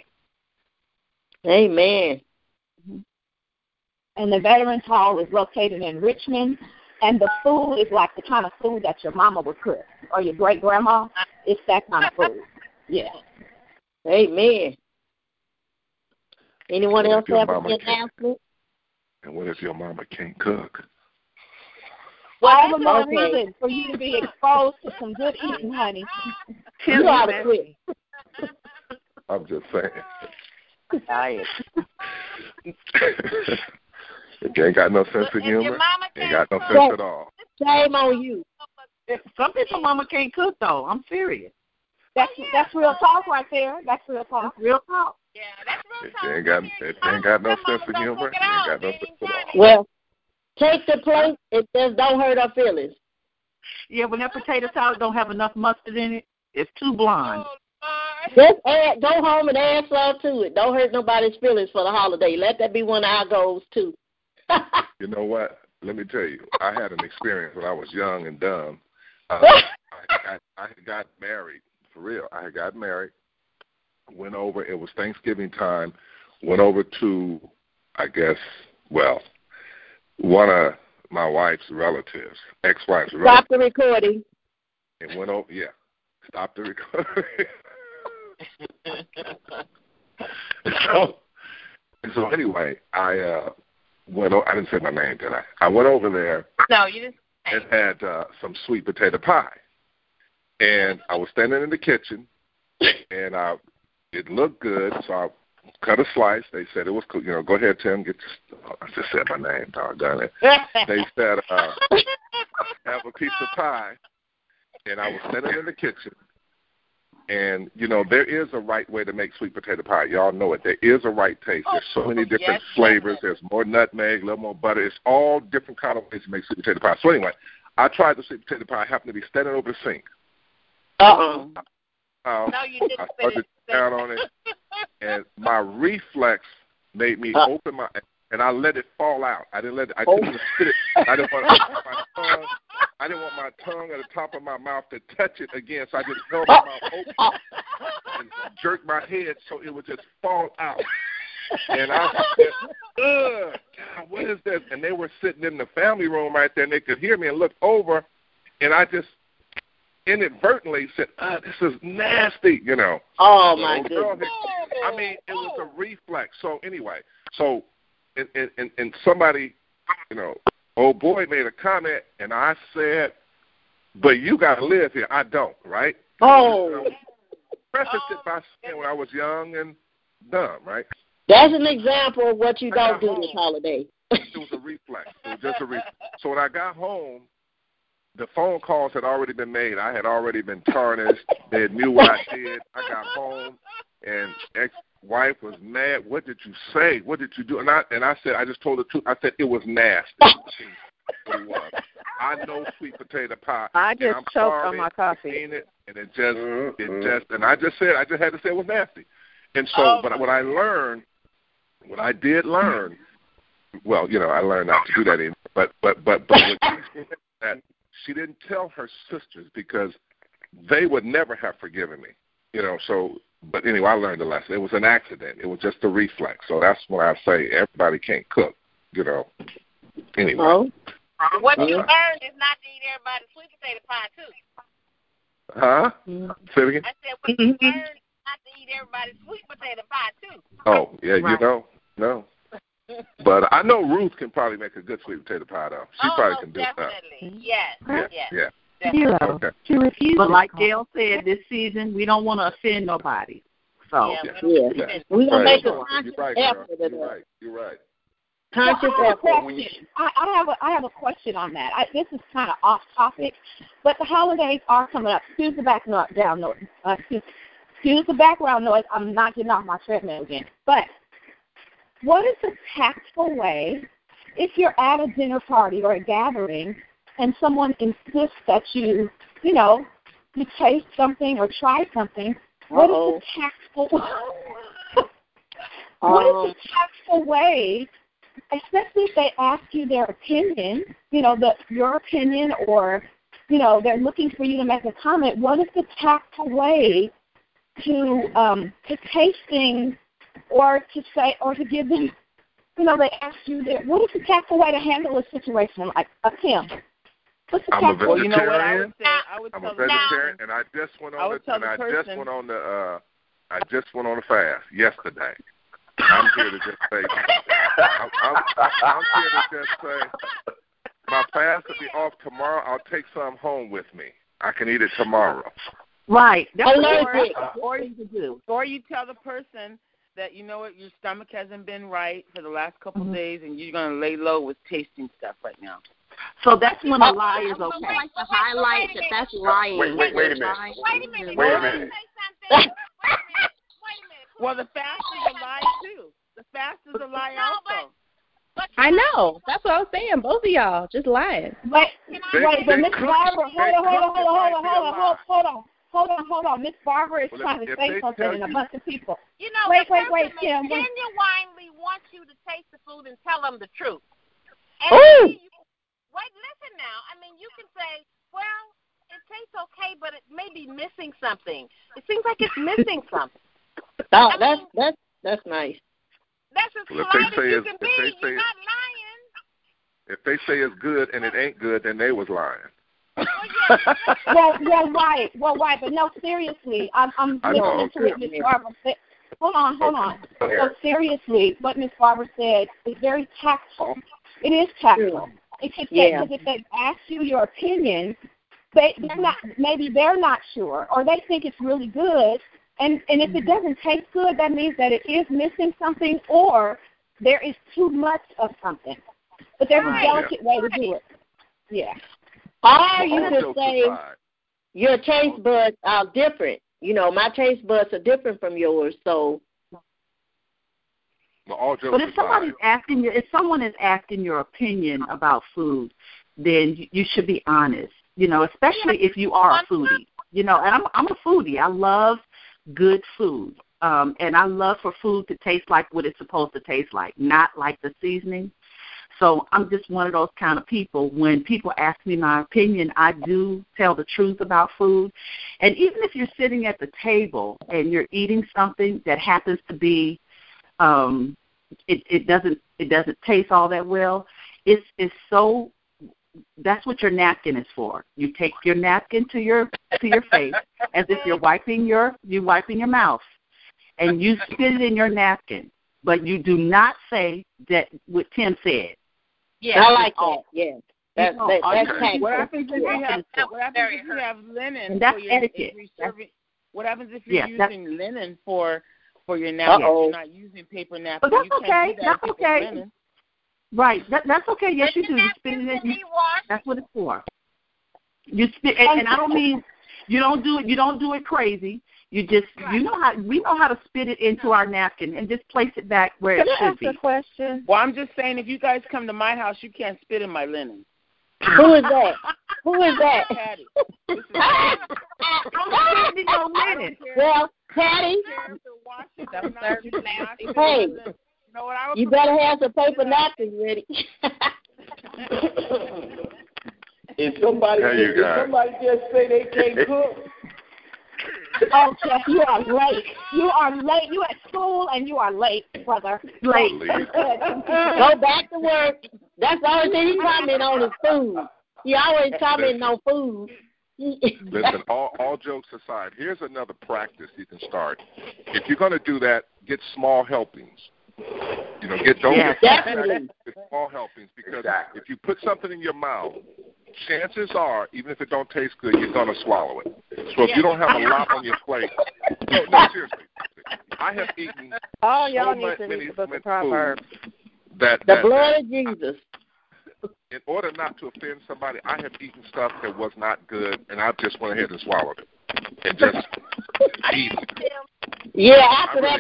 Amen. And the Veterans Hall is located in Richmond. And the food is like the kind of food that your mama would cook or your great-grandma. It's that kind of food. Yeah. Amen. Anyone else have an announcement? And what if your mama can't cook? All the more reason for you to be exposed to some good eating, honey. You ought to quit. I'm just saying. Diet. If you ain't got no sense of humor, you ain't got no sense at all. Shame on you. Some people's mama can't cook, though. I'm serious. That's real talk right there. That's real talk. That's real talk. Yeah, that's real talk. If you ain't got no sense of humor, you ain't got no sense at all. Well, take the plate and just don't hurt our feelings. Yeah, when that potato salad don't have enough mustard in it, it's too blonde. Just go home and add some to it. Don't hurt nobody's feelings for the holiday. Let that be one of our goals, too. You know what? Let me tell you. I had an experience when I was young and dumb. I got married, for real. I had got married, went over. It was Thanksgiving time. Went over to, one of my wife's relatives, ex-wife's relatives. Stop the recording. And went over, stop the recording. So anyway, I didn't say my name, did I? I went over there. No, you didn't. And had some sweet potato pie. And I was standing in the kitchen, and it looked good, so I cut a slice. They said it was cool. Go ahead, Tim. I just said my name, doggone it. They said, have a piece of pie. And I was standing in the kitchen. And, there is a right way to make sweet potato pie. Y'all know it. There is a right taste. There's so many different flavors. There's more nutmeg, a little more butter. It's all different kind of ways to make sweet potato pie. So anyway, I tried the sweet potato pie. I happened to be standing over the sink. Uh-oh. No, you didn't. I started down on it, and my reflex made me open my, and I let it fall out. I couldn't spit it. I didn't want my tongue at the top of my mouth to touch it again, so I just held my mouth open and jerked my head so it would just fall out. And I said, God, what is this? And they were sitting in the family room right there, and they could hear me and look over, and I just inadvertently said, this is nasty, Oh, my goodness. It was a reflex. So anyway, and somebody, old boy made a comment, and I said, but you got to live here. I don't, right? Oh. Prefaced it by saying when I was young and dumb, right? That's an example of what you don't do this holiday. It was a reflex. It was just a reflex. So when I got home, the phone calls had already been made. I had already been tarnished. They knew what I did. I got home, and ex-wife was mad. What did you say? What did you do? And I said, I just told the truth. I said it was nasty. What it was. I know sweet potato pie. I just I'm choked sorry, on my coffee. And it just, and I just had to say it was nasty. And so, but what I did learn, well, I learned not to do that anymore. But what that she didn't tell her sisters because they would never have forgiven me, So, but anyway, I learned a lesson. It was an accident. It was just a reflex. So that's when I say everybody can't cook, Anyway. Oh. What you learned is not to eat everybody's sweet potato pie too. Huh? Say it again. I said what you learned is not to eat everybody's sweet potato pie too. Oh yeah, right. No. But I know Ruth can probably make a good sweet potato pie, though. She probably can do that. Definitely. Yes. Yeah. Okay. She refused. But like Gail said, this season we don't want to offend nobody. So we don't make a conscious effort. You're right. Conscious effort. I have a question on that. This is kind of off topic, but the holidays are coming up. Excuse the background noise. I'm not getting off my treadmill again. But what is a tactful way if you're at a dinner party or a gathering and someone insists that you taste something or try something? What is the tactful? What is the tactful way? Especially if they ask you their opinion, your opinion, or they're looking for you to make a comment. What is the tactful way to taste things, or to say, or to give them? They ask you what is the tactful way to handle a situation like a Tim? What's the I'm tactful? a vegetarian. You know what I would say? I'm a vegetarian, and I just went on the fast yesterday. I'm here to just say, I'm here to just say, my fast will be off tomorrow. I'll take some home with me. I can eat it tomorrow. Right. That's what you can do. Or you tell the person that, your stomach hasn't been right for the last couple of days, and you're going to lay low with tasting stuff right now. So that's when a lie is okay. I would like to highlight that that's lying. Wait a minute. Well, the fast is a lie, too. The fast is a lie also. I know. That's what I was saying. Both of y'all just lying. Wait, but Miss Barbara, hold on. Miss Barbara is trying to say something in a bunch of people. Wait, Kim. Genuinely want you to taste the food and tell them the truth. Listen now. I mean, you can say, well, it tastes okay, but it may be missing something. It seems like it's missing something. That's nice. That's as polite as you can be. You're not lying. If they say it's good and it ain't good, then they was lying. right. But no, seriously, I'm listening to what Miss Barbara said. Hold on. So seriously, what Miss Barbara said is very tactful. It is tactful. Because if they ask you your opinion, they're not sure, or they think it's really good. And if it doesn't taste good, that means that it is missing something, or there is too much of something. But there's a delicate way to do it. Yeah. Or you could say your taste buds are different. My taste buds are different from yours, so. But if someone is asking your opinion about food, then you should be honest. Especially if you are a foodie. And I'm a foodie. I love good food, and I love for food to taste like what it's supposed to taste like, not like the seasoning. So I'm just one of those kind of people. When people ask me my opinion, I do tell the truth about food. And even if you're sitting at the table and you're eating something that happens to be it doesn't taste all that well, it's so. That's what your napkin is for. You take your napkin to your face as if you're wiping your mouth, and you spit it in your napkin. But you do not say that what Tim said. Yeah, I like that. Yeah, that's what happens if you have linen? And that's etiquette. What happens if you're using linen for your napkin? You're not using paper napkin. But that's okay. That's okay. Right, that's okay. Yes, you do. You spit it in. That's what it's for. You spit, and I don't mean you don't do it. You don't do it crazy. You just we know how to spit it into our napkin and just place it back where it should be. Can I ask a question? Well, I'm just saying, if you guys come to my house, you can't spit in my linen. Who is that? Who is that? Patty. Well, Patty. Hey, you better have some paper napkins ready. If somebody just say they can't cook. Oh, Jeff, you are late. You are late. You at school and you are late, brother. Late. Go back to work. That's the only thing he comment on is food. He always commenting on food. Listen, all jokes aside, here's another practice you can start. If you're going to do that, get small helpings. You know, get small helpings, because if you put something in your mouth, chances are, even if it don't taste good, you're going to swallow it. So if you don't have a lot on your plate, no, seriously, I have eaten y'all so need to many read the book of Proverbs. The blood of Jesus. In order not to offend somebody, I have eaten stuff that was not good, and I just went ahead and swallowed it and just eat it. Yeah, after that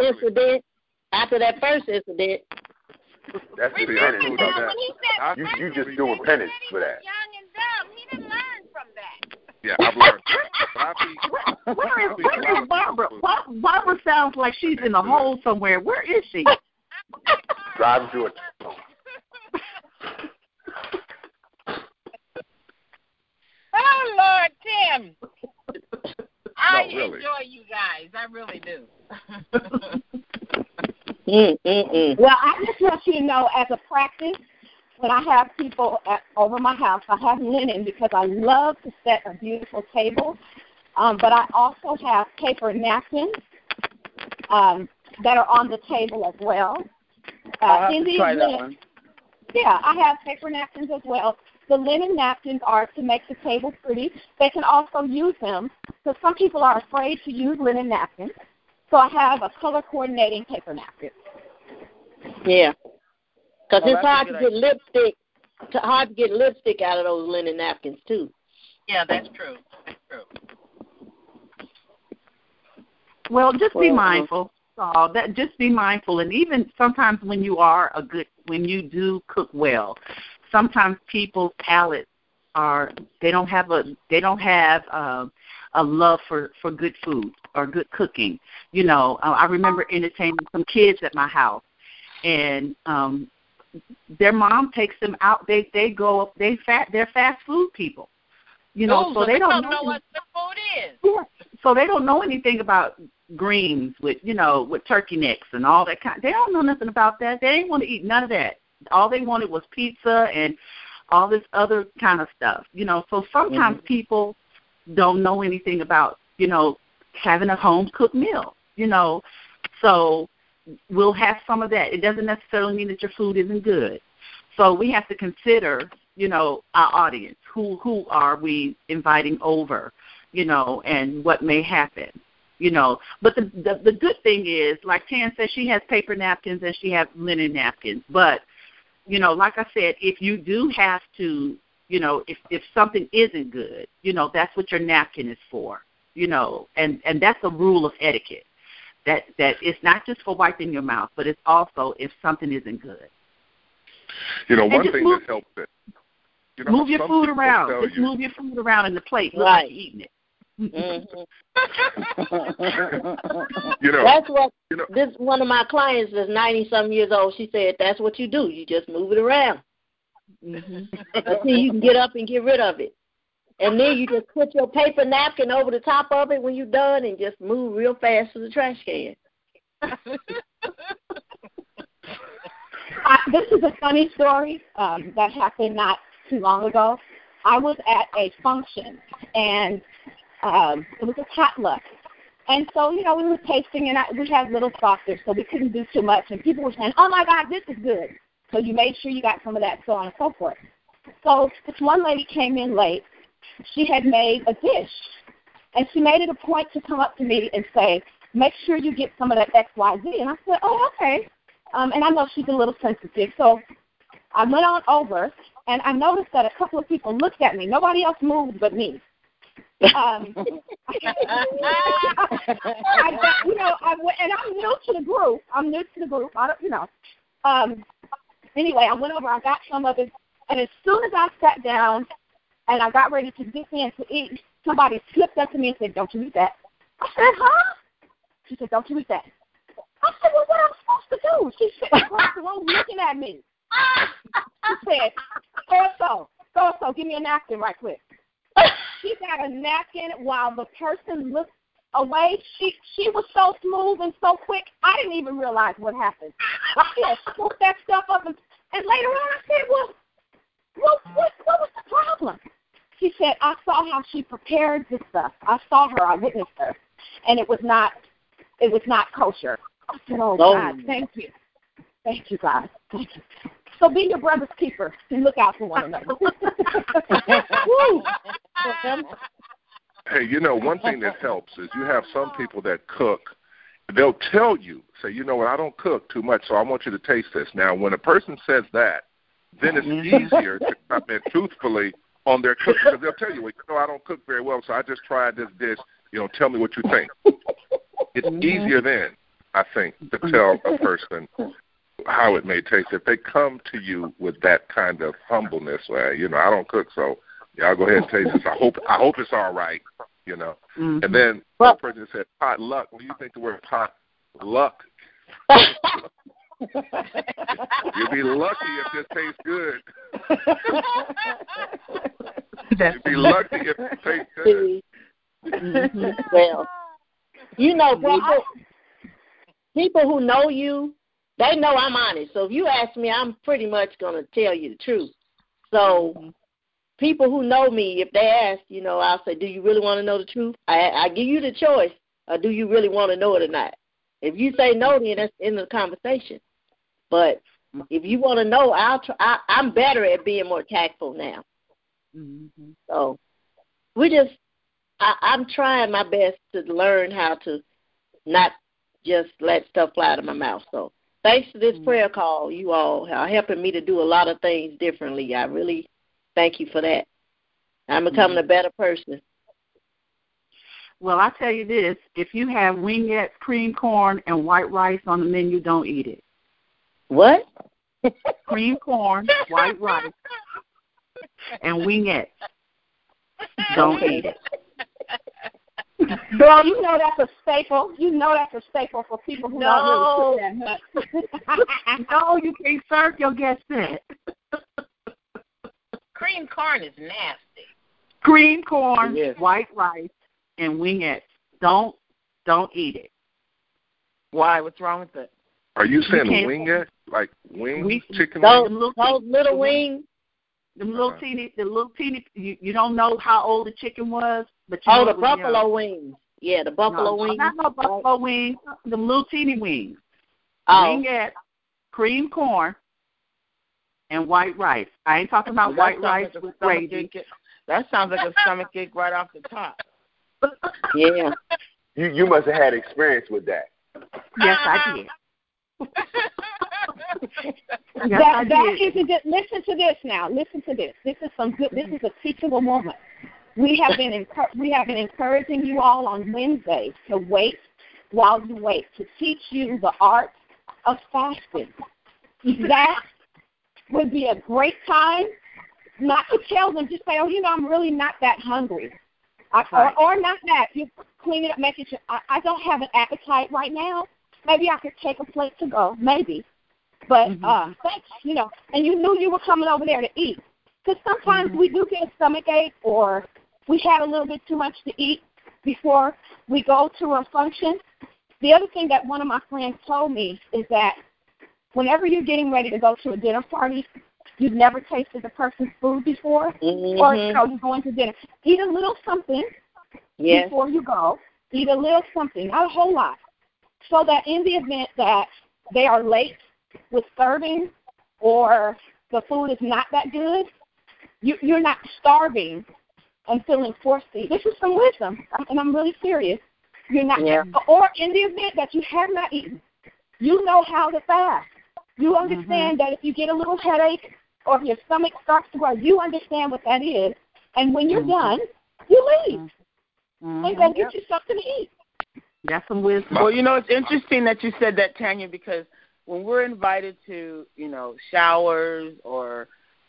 first incident. That's the penance. You just doing penance for that. Young and dumb. He didn't learn from that. Yeah, I've learned. Where is Barbara? Barbara sounds like she's in a hole somewhere. Where is she? Driving to it. Oh, Lord, Tim. I enjoy you guys. I really do. Well, I just want you to know, as a practice, when I have people over my house, I have linen because I love to set a beautiful table. But I also have paper napkins that are on the table as well. I'll have to try that one. Yeah, I have paper napkins as well. The linen napkins are to make the table pretty. They can also use them, because some people are afraid to use linen napkins. So I have a color coordinating paper napkin. Yeah, because it's hard to get lipstick. It's hard to get lipstick out of those linen napkins too. Yeah, that's true. That's true. Well, just be mindful. Just be mindful, and even sometimes when you do cook well, sometimes people's palates they don't have a love for good food or good cooking. You know, I remember entertaining some kids at my house, and their mom takes them out. They're fast food people. You know, so they don't know what the food is. Yeah. So they don't know anything about greens with turkey necks and all that kind. They don't know nothing about that. They didn't want to eat none of that. All they wanted was pizza and all this other kind of stuff. You know, so sometimes people don't know anything about, having a home cooked meal. You know, so we'll have some of that. It doesn't necessarily mean that your food isn't good. So we have to consider, our audience. Who are we inviting over, and what may happen, But the good thing is, like Tan says, she has paper napkins and she has linen napkins. But, like I said, if you do have to, if something isn't good, that's what your napkin is for, and that's a rule of etiquette. That it's not just for wiping your mouth, but it's also if something isn't good. One thing that helps it. Move your food around. Just move your food around in the plate. Look like you're eating it. That's what this one of my clients is 90-some years old. She said that's what you do. You just move it around until you can get up and get rid of it, and then you just put your paper napkin over the top of it when you're done, and just move real fast to the trash can. This is a funny story that happened not too long ago. I was at a function, and it was a potluck. And so, we were tasting, and we had little saucers, so we couldn't do too much. And people were saying, oh, my God, this is good. So you made sure you got some of that, so on and so forth. So this one lady came in late. She had made a dish, and she made it a point to come up to me and say, make sure you get some of that XYZ. And I said, oh, okay. And I know she's a little sensitive, so I went on over, and I noticed that a couple of people looked at me. Nobody else moved but me. And I'm new to the group. I don't, Anyway, I went over. I got some of it, And as soon as I sat down and I got ready to dip in to eat, somebody slipped up to me and said, "Don't you eat that?" I said, "Huh?" She said, "Don't you eat that." I said, "Well, what am I supposed to do?" She said, across the room looking at me. She said, so give me a napkin right quick. She got a napkin while the person looked away. She was so smooth and so quick, I didn't even realize what happened. She had scooped that stuff up, and later on I said, well, what was the problem? She said, I saw how she prepared this stuff. I saw her, I witnessed her, and it was not kosher. I said, oh, God, thank you. Thank you, God. Thank you. So be your brother's keeper and look out for one another. Hey, one thing that helps is you have some people that cook. They'll tell you, say, you know what, I don't cook too much, so I want you to taste this. Now, when a person says that, then it's easier to comment truthfully on their cooking, because they'll tell you, well, I don't cook very well, so I just tried this dish. Tell me what you think. It's easier then, I think, to tell a person how it may taste. If they come to you with that kind of humbleness, where, I don't cook, so y'all go ahead and taste this. I hope it's all right, And then one person said pot luck. What do you think the word pot luck? You'll be lucky if this tastes good. You'll be lucky if it tastes good. Well, people who know you, they know I'm honest. So if you ask me, I'm pretty much going to tell you the truth. So people who know me, if they ask, I'll say, do you really want to know the truth? I give you the choice, or do you really want to know it or not? If you say no, then that's the end of the conversation. But if you want to know, I'm better at being more tactful now. So I'm trying my best to learn how to not just let stuff fly out of my mouth. So thanks to this prayer call, you all are helping me to do a lot of things differently. I really thank you for that. I'm becoming a better person. Well, I tell you this, if you have wingettes, cream corn, and white rice on the menu, don't eat it. What? Cream corn, white rice, and wingettes. Don't eat it. Girl, that's a staple. That's a staple for people who don't really cook that much. No, you can't serve your guests that. Cream corn is nasty. Cream corn, white rice, and wingettes. Don't eat it. Why? What's wrong with it? Are you saying wingette? Like wings? Chicken wings? Those little wings? The little teeny, you don't know how old the chicken was, but the buffalo wings. Yeah, the buffalo wings. Not no buffalo wings. The little teeny wings. Wingette, cream corn, and white rice. I ain't talking about white rice with gravy. That sounds like a stomach ache right off the top. Yeah. You must have had experience with that. Yes, I did. Listen to this now. Listen to this. This is some good. This is a teachable moment. We have been encouraging you all on Wednesdays to wait while you wait, to teach you the art of fasting. That would be a great time. Not to tell them, just say, I'm really not that hungry. Or not that. You clean it up, making sure I don't have an appetite right now. Maybe I could take a plate to go, maybe. But thanks, and you knew you were coming over there to eat. Because sometimes we do get a stomach ache, or we had a little bit too much to eat before we go to a function. The other thing that one of my friends told me is that whenever you're getting ready to go to a dinner party, you've never tasted the person's food before, or you're going to dinner. Eat a little something before you go. Eat a little something, not a whole lot, so that in the event that they are late with serving or the food is not that good, you're not starving and feeling forced to eat. This is some wisdom, and I'm really serious. You're not, or in the event that you have not eaten, you know how to fast. You understand that if you get a little headache or if your stomach starts to grow, you understand what that is. And when you're done, you leave. And go get you something to eat. That's some wisdom. Well, it's interesting that you said that, Tanya, because when we're invited to, showers or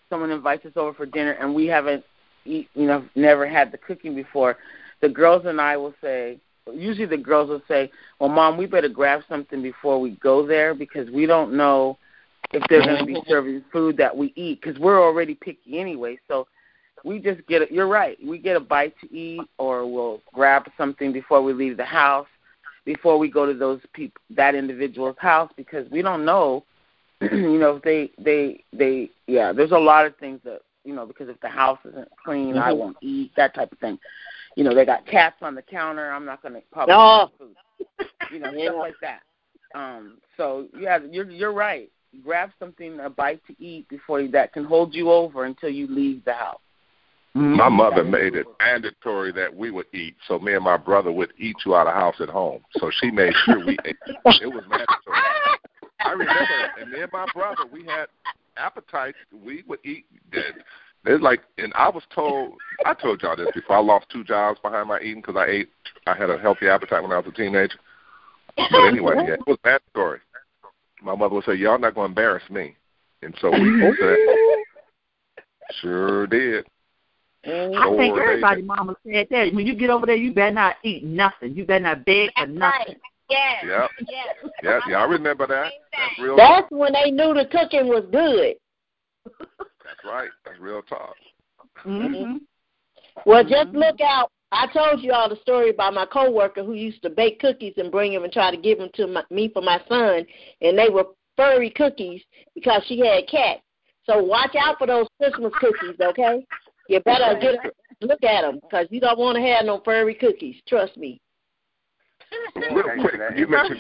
someone invites us over for dinner and we haven't never had the cooking before, the girls and I will say, usually the girls will say, well, Mom, we better grab something before we go there because we don't know if they're going to be serving food that we eat because we're already picky anyway. So we just you're right, we get a bite to eat or we'll grab something before we leave the house, before we go to that individual's house because we don't know, if there's a lot of things that, because if the house isn't clean, I won't eat, that type of thing. They got cats on the counter. I'm not going to probably eat food. Stuff like that. So, yeah, you're right. Grab something, a bite to eat before that can hold you over until you leave the house. My mother made it mandatory that we would eat, so me and my brother would eat you out of house at home. So she made sure we ate. It was mandatory. I remember that. And me and my brother, we had appetites. We would eat. It's like, and I told y'all this before. I lost 2 jobs behind my eating because I had a healthy appetite when I was a teenager. But anyway, it was mandatory. My mother would say, y'all not going to embarrass me. And so we said, sure did. I think everybody mama said that. When you get over there, you better not eat nothing. You better not beg for nothing. Right. Yes. Yep. Yeah, I remember that. That's real. That's when they knew the cooking was good. That's right. That's real talk. Mm-hmm. Well, just look out. I told you all the story about my coworker who used to bake cookies and bring them and try to give them to me for my son, and they were furry cookies because she had cats. So watch out for those Christmas cookies, okay? You better look at them because you don't want to have no furry cookies. Trust me. Real quick, you mentioned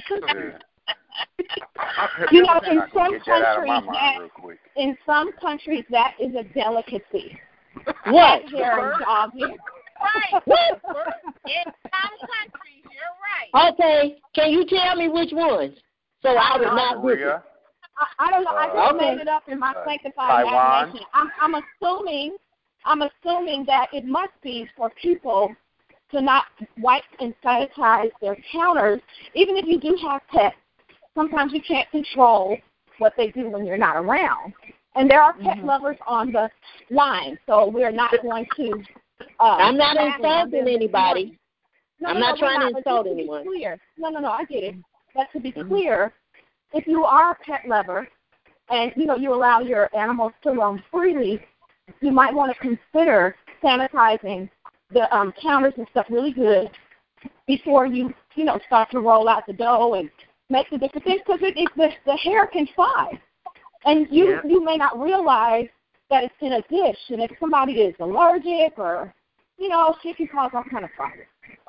in some countries that is a delicacy. What? Hair and dog hair. Right. In some countries, you're right. Okay. Can you tell me which ones? So I would not do it. I don't know. I just made it up in my sanctified imagination. I'm assuming that it must be for people to not wipe and sanitize their counters. Even if you do have pets, sometimes you can't control what they do when you're not around. And there are pet lovers on the line, so we're not going to. I'm not insulting anybody. I'm not trying to insult anyone. No, I get it. But to be clear, if you are a pet lover and you allow your animals to roam freely, you might want to consider sanitizing the counters and stuff really good before you start to roll out the dough and make the different things because the hair can fly, and you may not realize that it's in a dish, and if somebody is allergic or it can cause all kind of problems.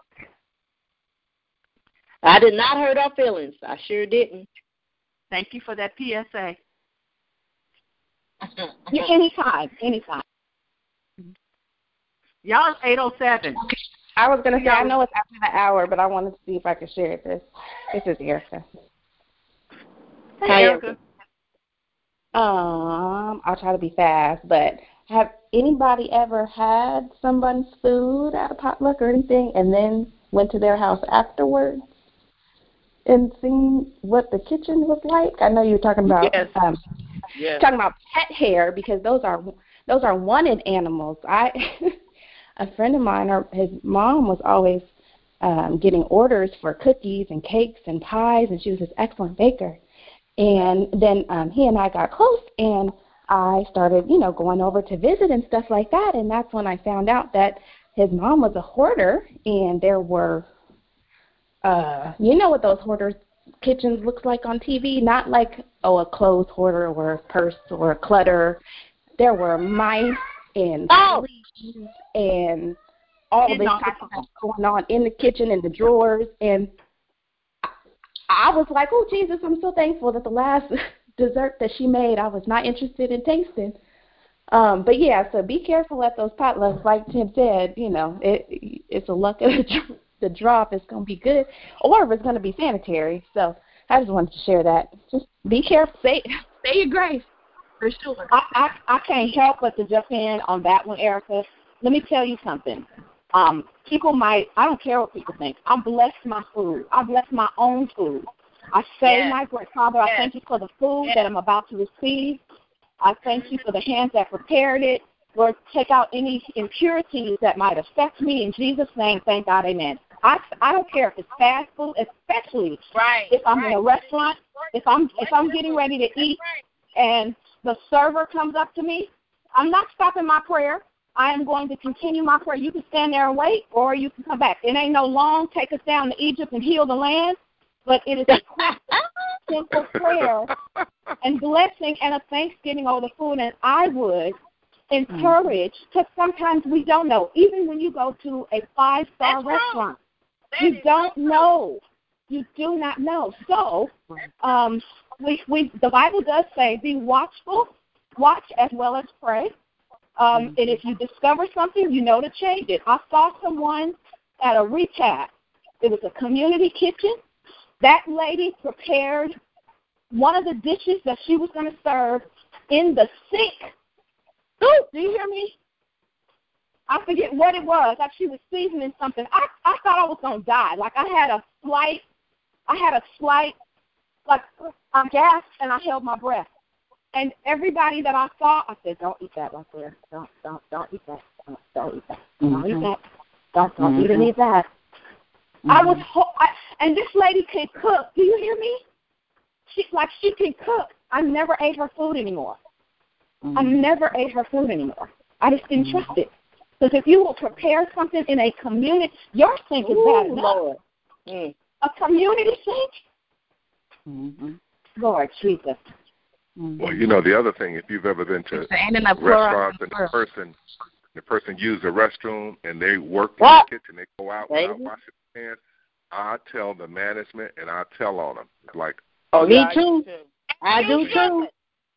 I did not hurt our feelings. I sure didn't. Thank you for that PSA. Anytime. Y'all, it's 8:07. I was going to say, I know it's after the hour, but I wanted to see if I could share this. This is Erica. Hey, Erica. I'll try to be fast, but have anybody ever had someone's food at a potluck or anything and then went to their house afterwards and seen what the kitchen was like? I know you were talking about talking about pet hair because those are wanted animals. A friend of mine, his mom was always getting orders for cookies and cakes and pies, and she was this excellent baker. And then he and I got close, and I started, going over to visit and stuff like that. And that's when I found out that his mom was a hoarder, and there were, what those hoarders' kitchens looks like on TV? Not like, a clothes hoarder or a purse or a clutter. There were mice and fleas and all this type of stuff going on in the kitchen, in the drawers. And I was like, oh, Jesus, I'm so thankful that the last dessert that she made, I was not interested in tasting. But, yeah, so be careful at those potlucks. Like Tim said, it's a luck of the draw if it's going to be good or if it's going to be sanitary. So I just wanted to share that. Just be careful. Say your grace. For sure. I can't help but to jump in on that one, Erica. Let me tell you something. People I don't care what people think. I bless my food. I bless my own food. I say, my great Father, I thank you for the food that I'm about to receive. I thank you for the hands that prepared it. Lord, take out any impurities that might affect me. In Jesus' name, thank God, amen. I don't care if it's fast food, especially if I'm in a restaurant, if I'm getting ready to eat and the server comes up to me, I'm not stopping my prayer. I am going to continue my prayer. You can stand there and wait, or you can come back. It ain't no long, take us down to Egypt and heal the land, but it is a quick, simple prayer and blessing and a thanksgiving over the food. And I would encourage, because sometimes we don't know, even when you go to a 5-star restaurant, you don't know. You do not know. So the Bible does say, be watchful, watch as well as pray. And if you discover something, you know to change it. I saw someone at a recap. It was a community kitchen. That lady prepared one of the dishes that she was going to serve in the sink. Ooh, do you hear me? I forget what it was. Like she was seasoning something. I thought I was going to die. Like I had a slight, like I gasped and I held my breath. And everybody that I saw, I said, don't eat that right there. Don't eat that. Don't eat that. Don't eat that. Don't even eat that. And this lady can cook. Do you hear me? She can cook. I never ate her food anymore. I never ate her food anymore. I just didn't trust it. Because if you will prepare something in a community, your sink is bad enough. A community sink? Lord Jesus. Well, you know, the other thing, if you've ever been to restaurants and the person used the restroom and they work in the kitchen, they go out without washing their hands, I tell the management and I tell on them. Like, me too. I do too.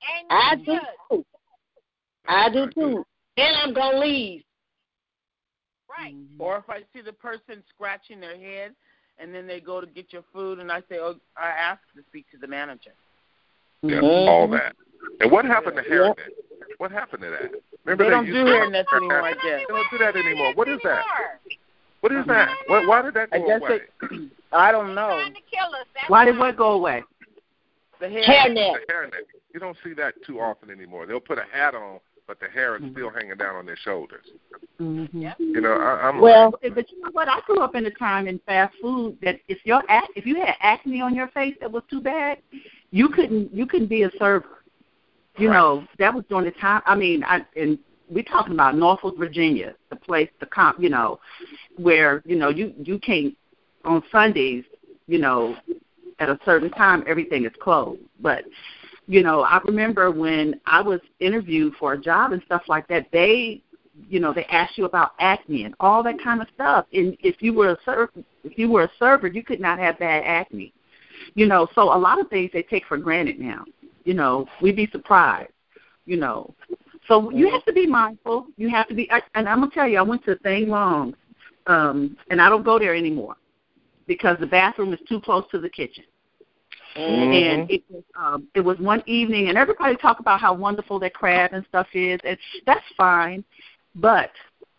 I do too. And I'm going to leave. Right. Or if I see the person scratching their head and then they go to get your food and I say, I ask to speak to the manager. Yeah, all that. And what happened to hairnet? What happened to that? Remember they don't do hairnets anymore, I guess. They don't do that anymore. What is that? What is that? Why did that go away? I don't know. Why did what go away? The hairnet. The hairnet. You don't see that too often anymore. They'll put a hat on, but the hair is still hanging down on their shoulders. You know, but you know what? I grew up in a time in fast food that if you had acne on your face that was too bad, you couldn't be a server. You know, that was during the time. I mean, and we're talking about Norfolk, Virginia, the place, you know, where you can't on Sundays, you know, at a certain time everything is closed. But you know, I remember when I was interviewed for a job and stuff like that, they asked you about acne and all that kind of stuff. And if you were a server, you could not have bad acne. You know, so a lot of things they take for granted now. You know, we'd be surprised. You know, so you have to be mindful. You have to be. And I'm gonna tell you, I went to Thing Long's, and I don't go there anymore because the bathroom is too close to the kitchen. And it was one evening, and everybody talked about how wonderful their crab and stuff is, and that's fine. But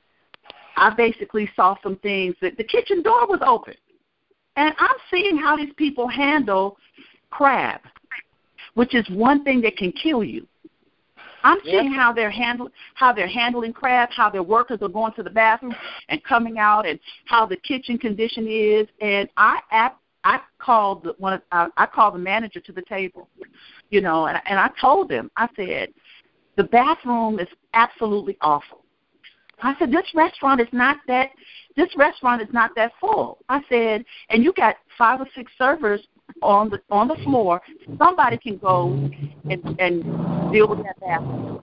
I basically saw some things that the kitchen door was open, and I'm seeing how these people handle crab, which is one thing that can kill you. I'm seeing how they're handling crab, how their workers are going to the bathroom and coming out, and how the kitchen condition is, and I called the manager to the table, you know, and I told him, I said, the bathroom is absolutely awful. I said, this restaurant is not that full. I said, and you got 5 or 6 servers on the floor. Somebody can go and deal with that bathroom.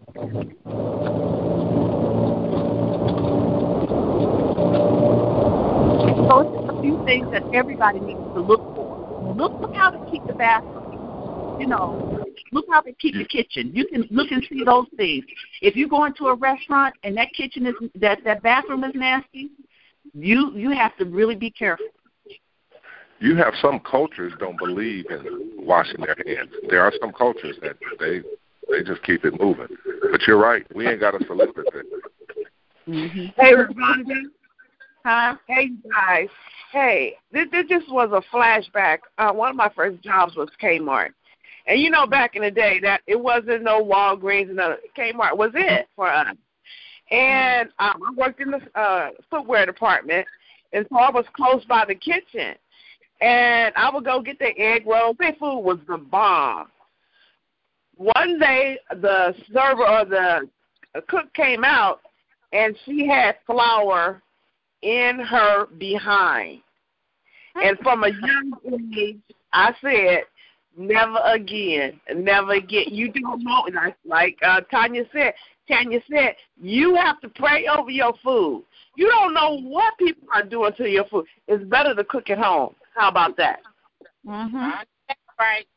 So it's just a few things that everybody needs to look for. Look how to keep the bathroom. You know, look how they keep the kitchen. You can look and see those things. If you go into a restaurant and that kitchen that bathroom is nasty, you have to really be careful. You have some cultures don't believe in washing their hands. There are some cultures that they just keep it moving. But you're right. We ain't got to solicit it. Hey, Ravonda. Huh? Hey, guys. Hey, this just was a flashback. One of my first jobs was Kmart. And you know, back in the day, that it wasn't no Walgreens and Kmart was it for us. And I worked in the footwear department, and so I was close by the kitchen. And I would go get the egg rolls. Their food was the bomb. One day, the server or the cook came out, and she had flour in her behind. And from a young age, I said, never again, never again. You don't know, like Tanya said, you have to pray over your food. You don't know what people are doing to your food. It's better to cook at home. How about that? That's right.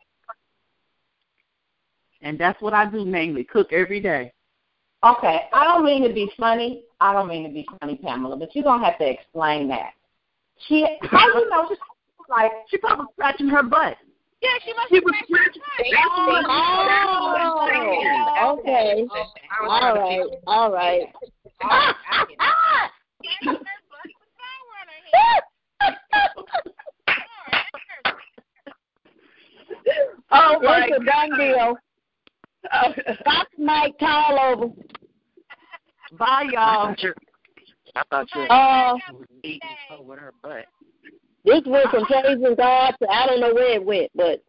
And that's what I do mainly, cook every day. Okay, I don't mean to be funny. Pamela, but you're going to have to explain that. How you know, she probably scratching her butt. Yeah, she was scratching her butt. Oh, okay. All right. Oh, my it's a done deal. Stop Mike Tall over. Bye, y'all. I thought you were eating with her butt. This went from praising God to I don't know where it went, but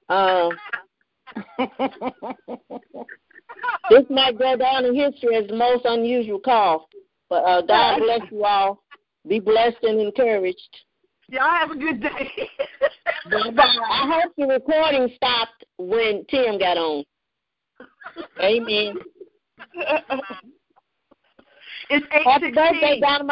this might go down in history as the most unusual call. But God bless you all. Be blessed and encouraged. Y'all have a good day. I hope the recording stopped when Tim got on. Amen. It's 8:16. Happy birthday, Dynamite.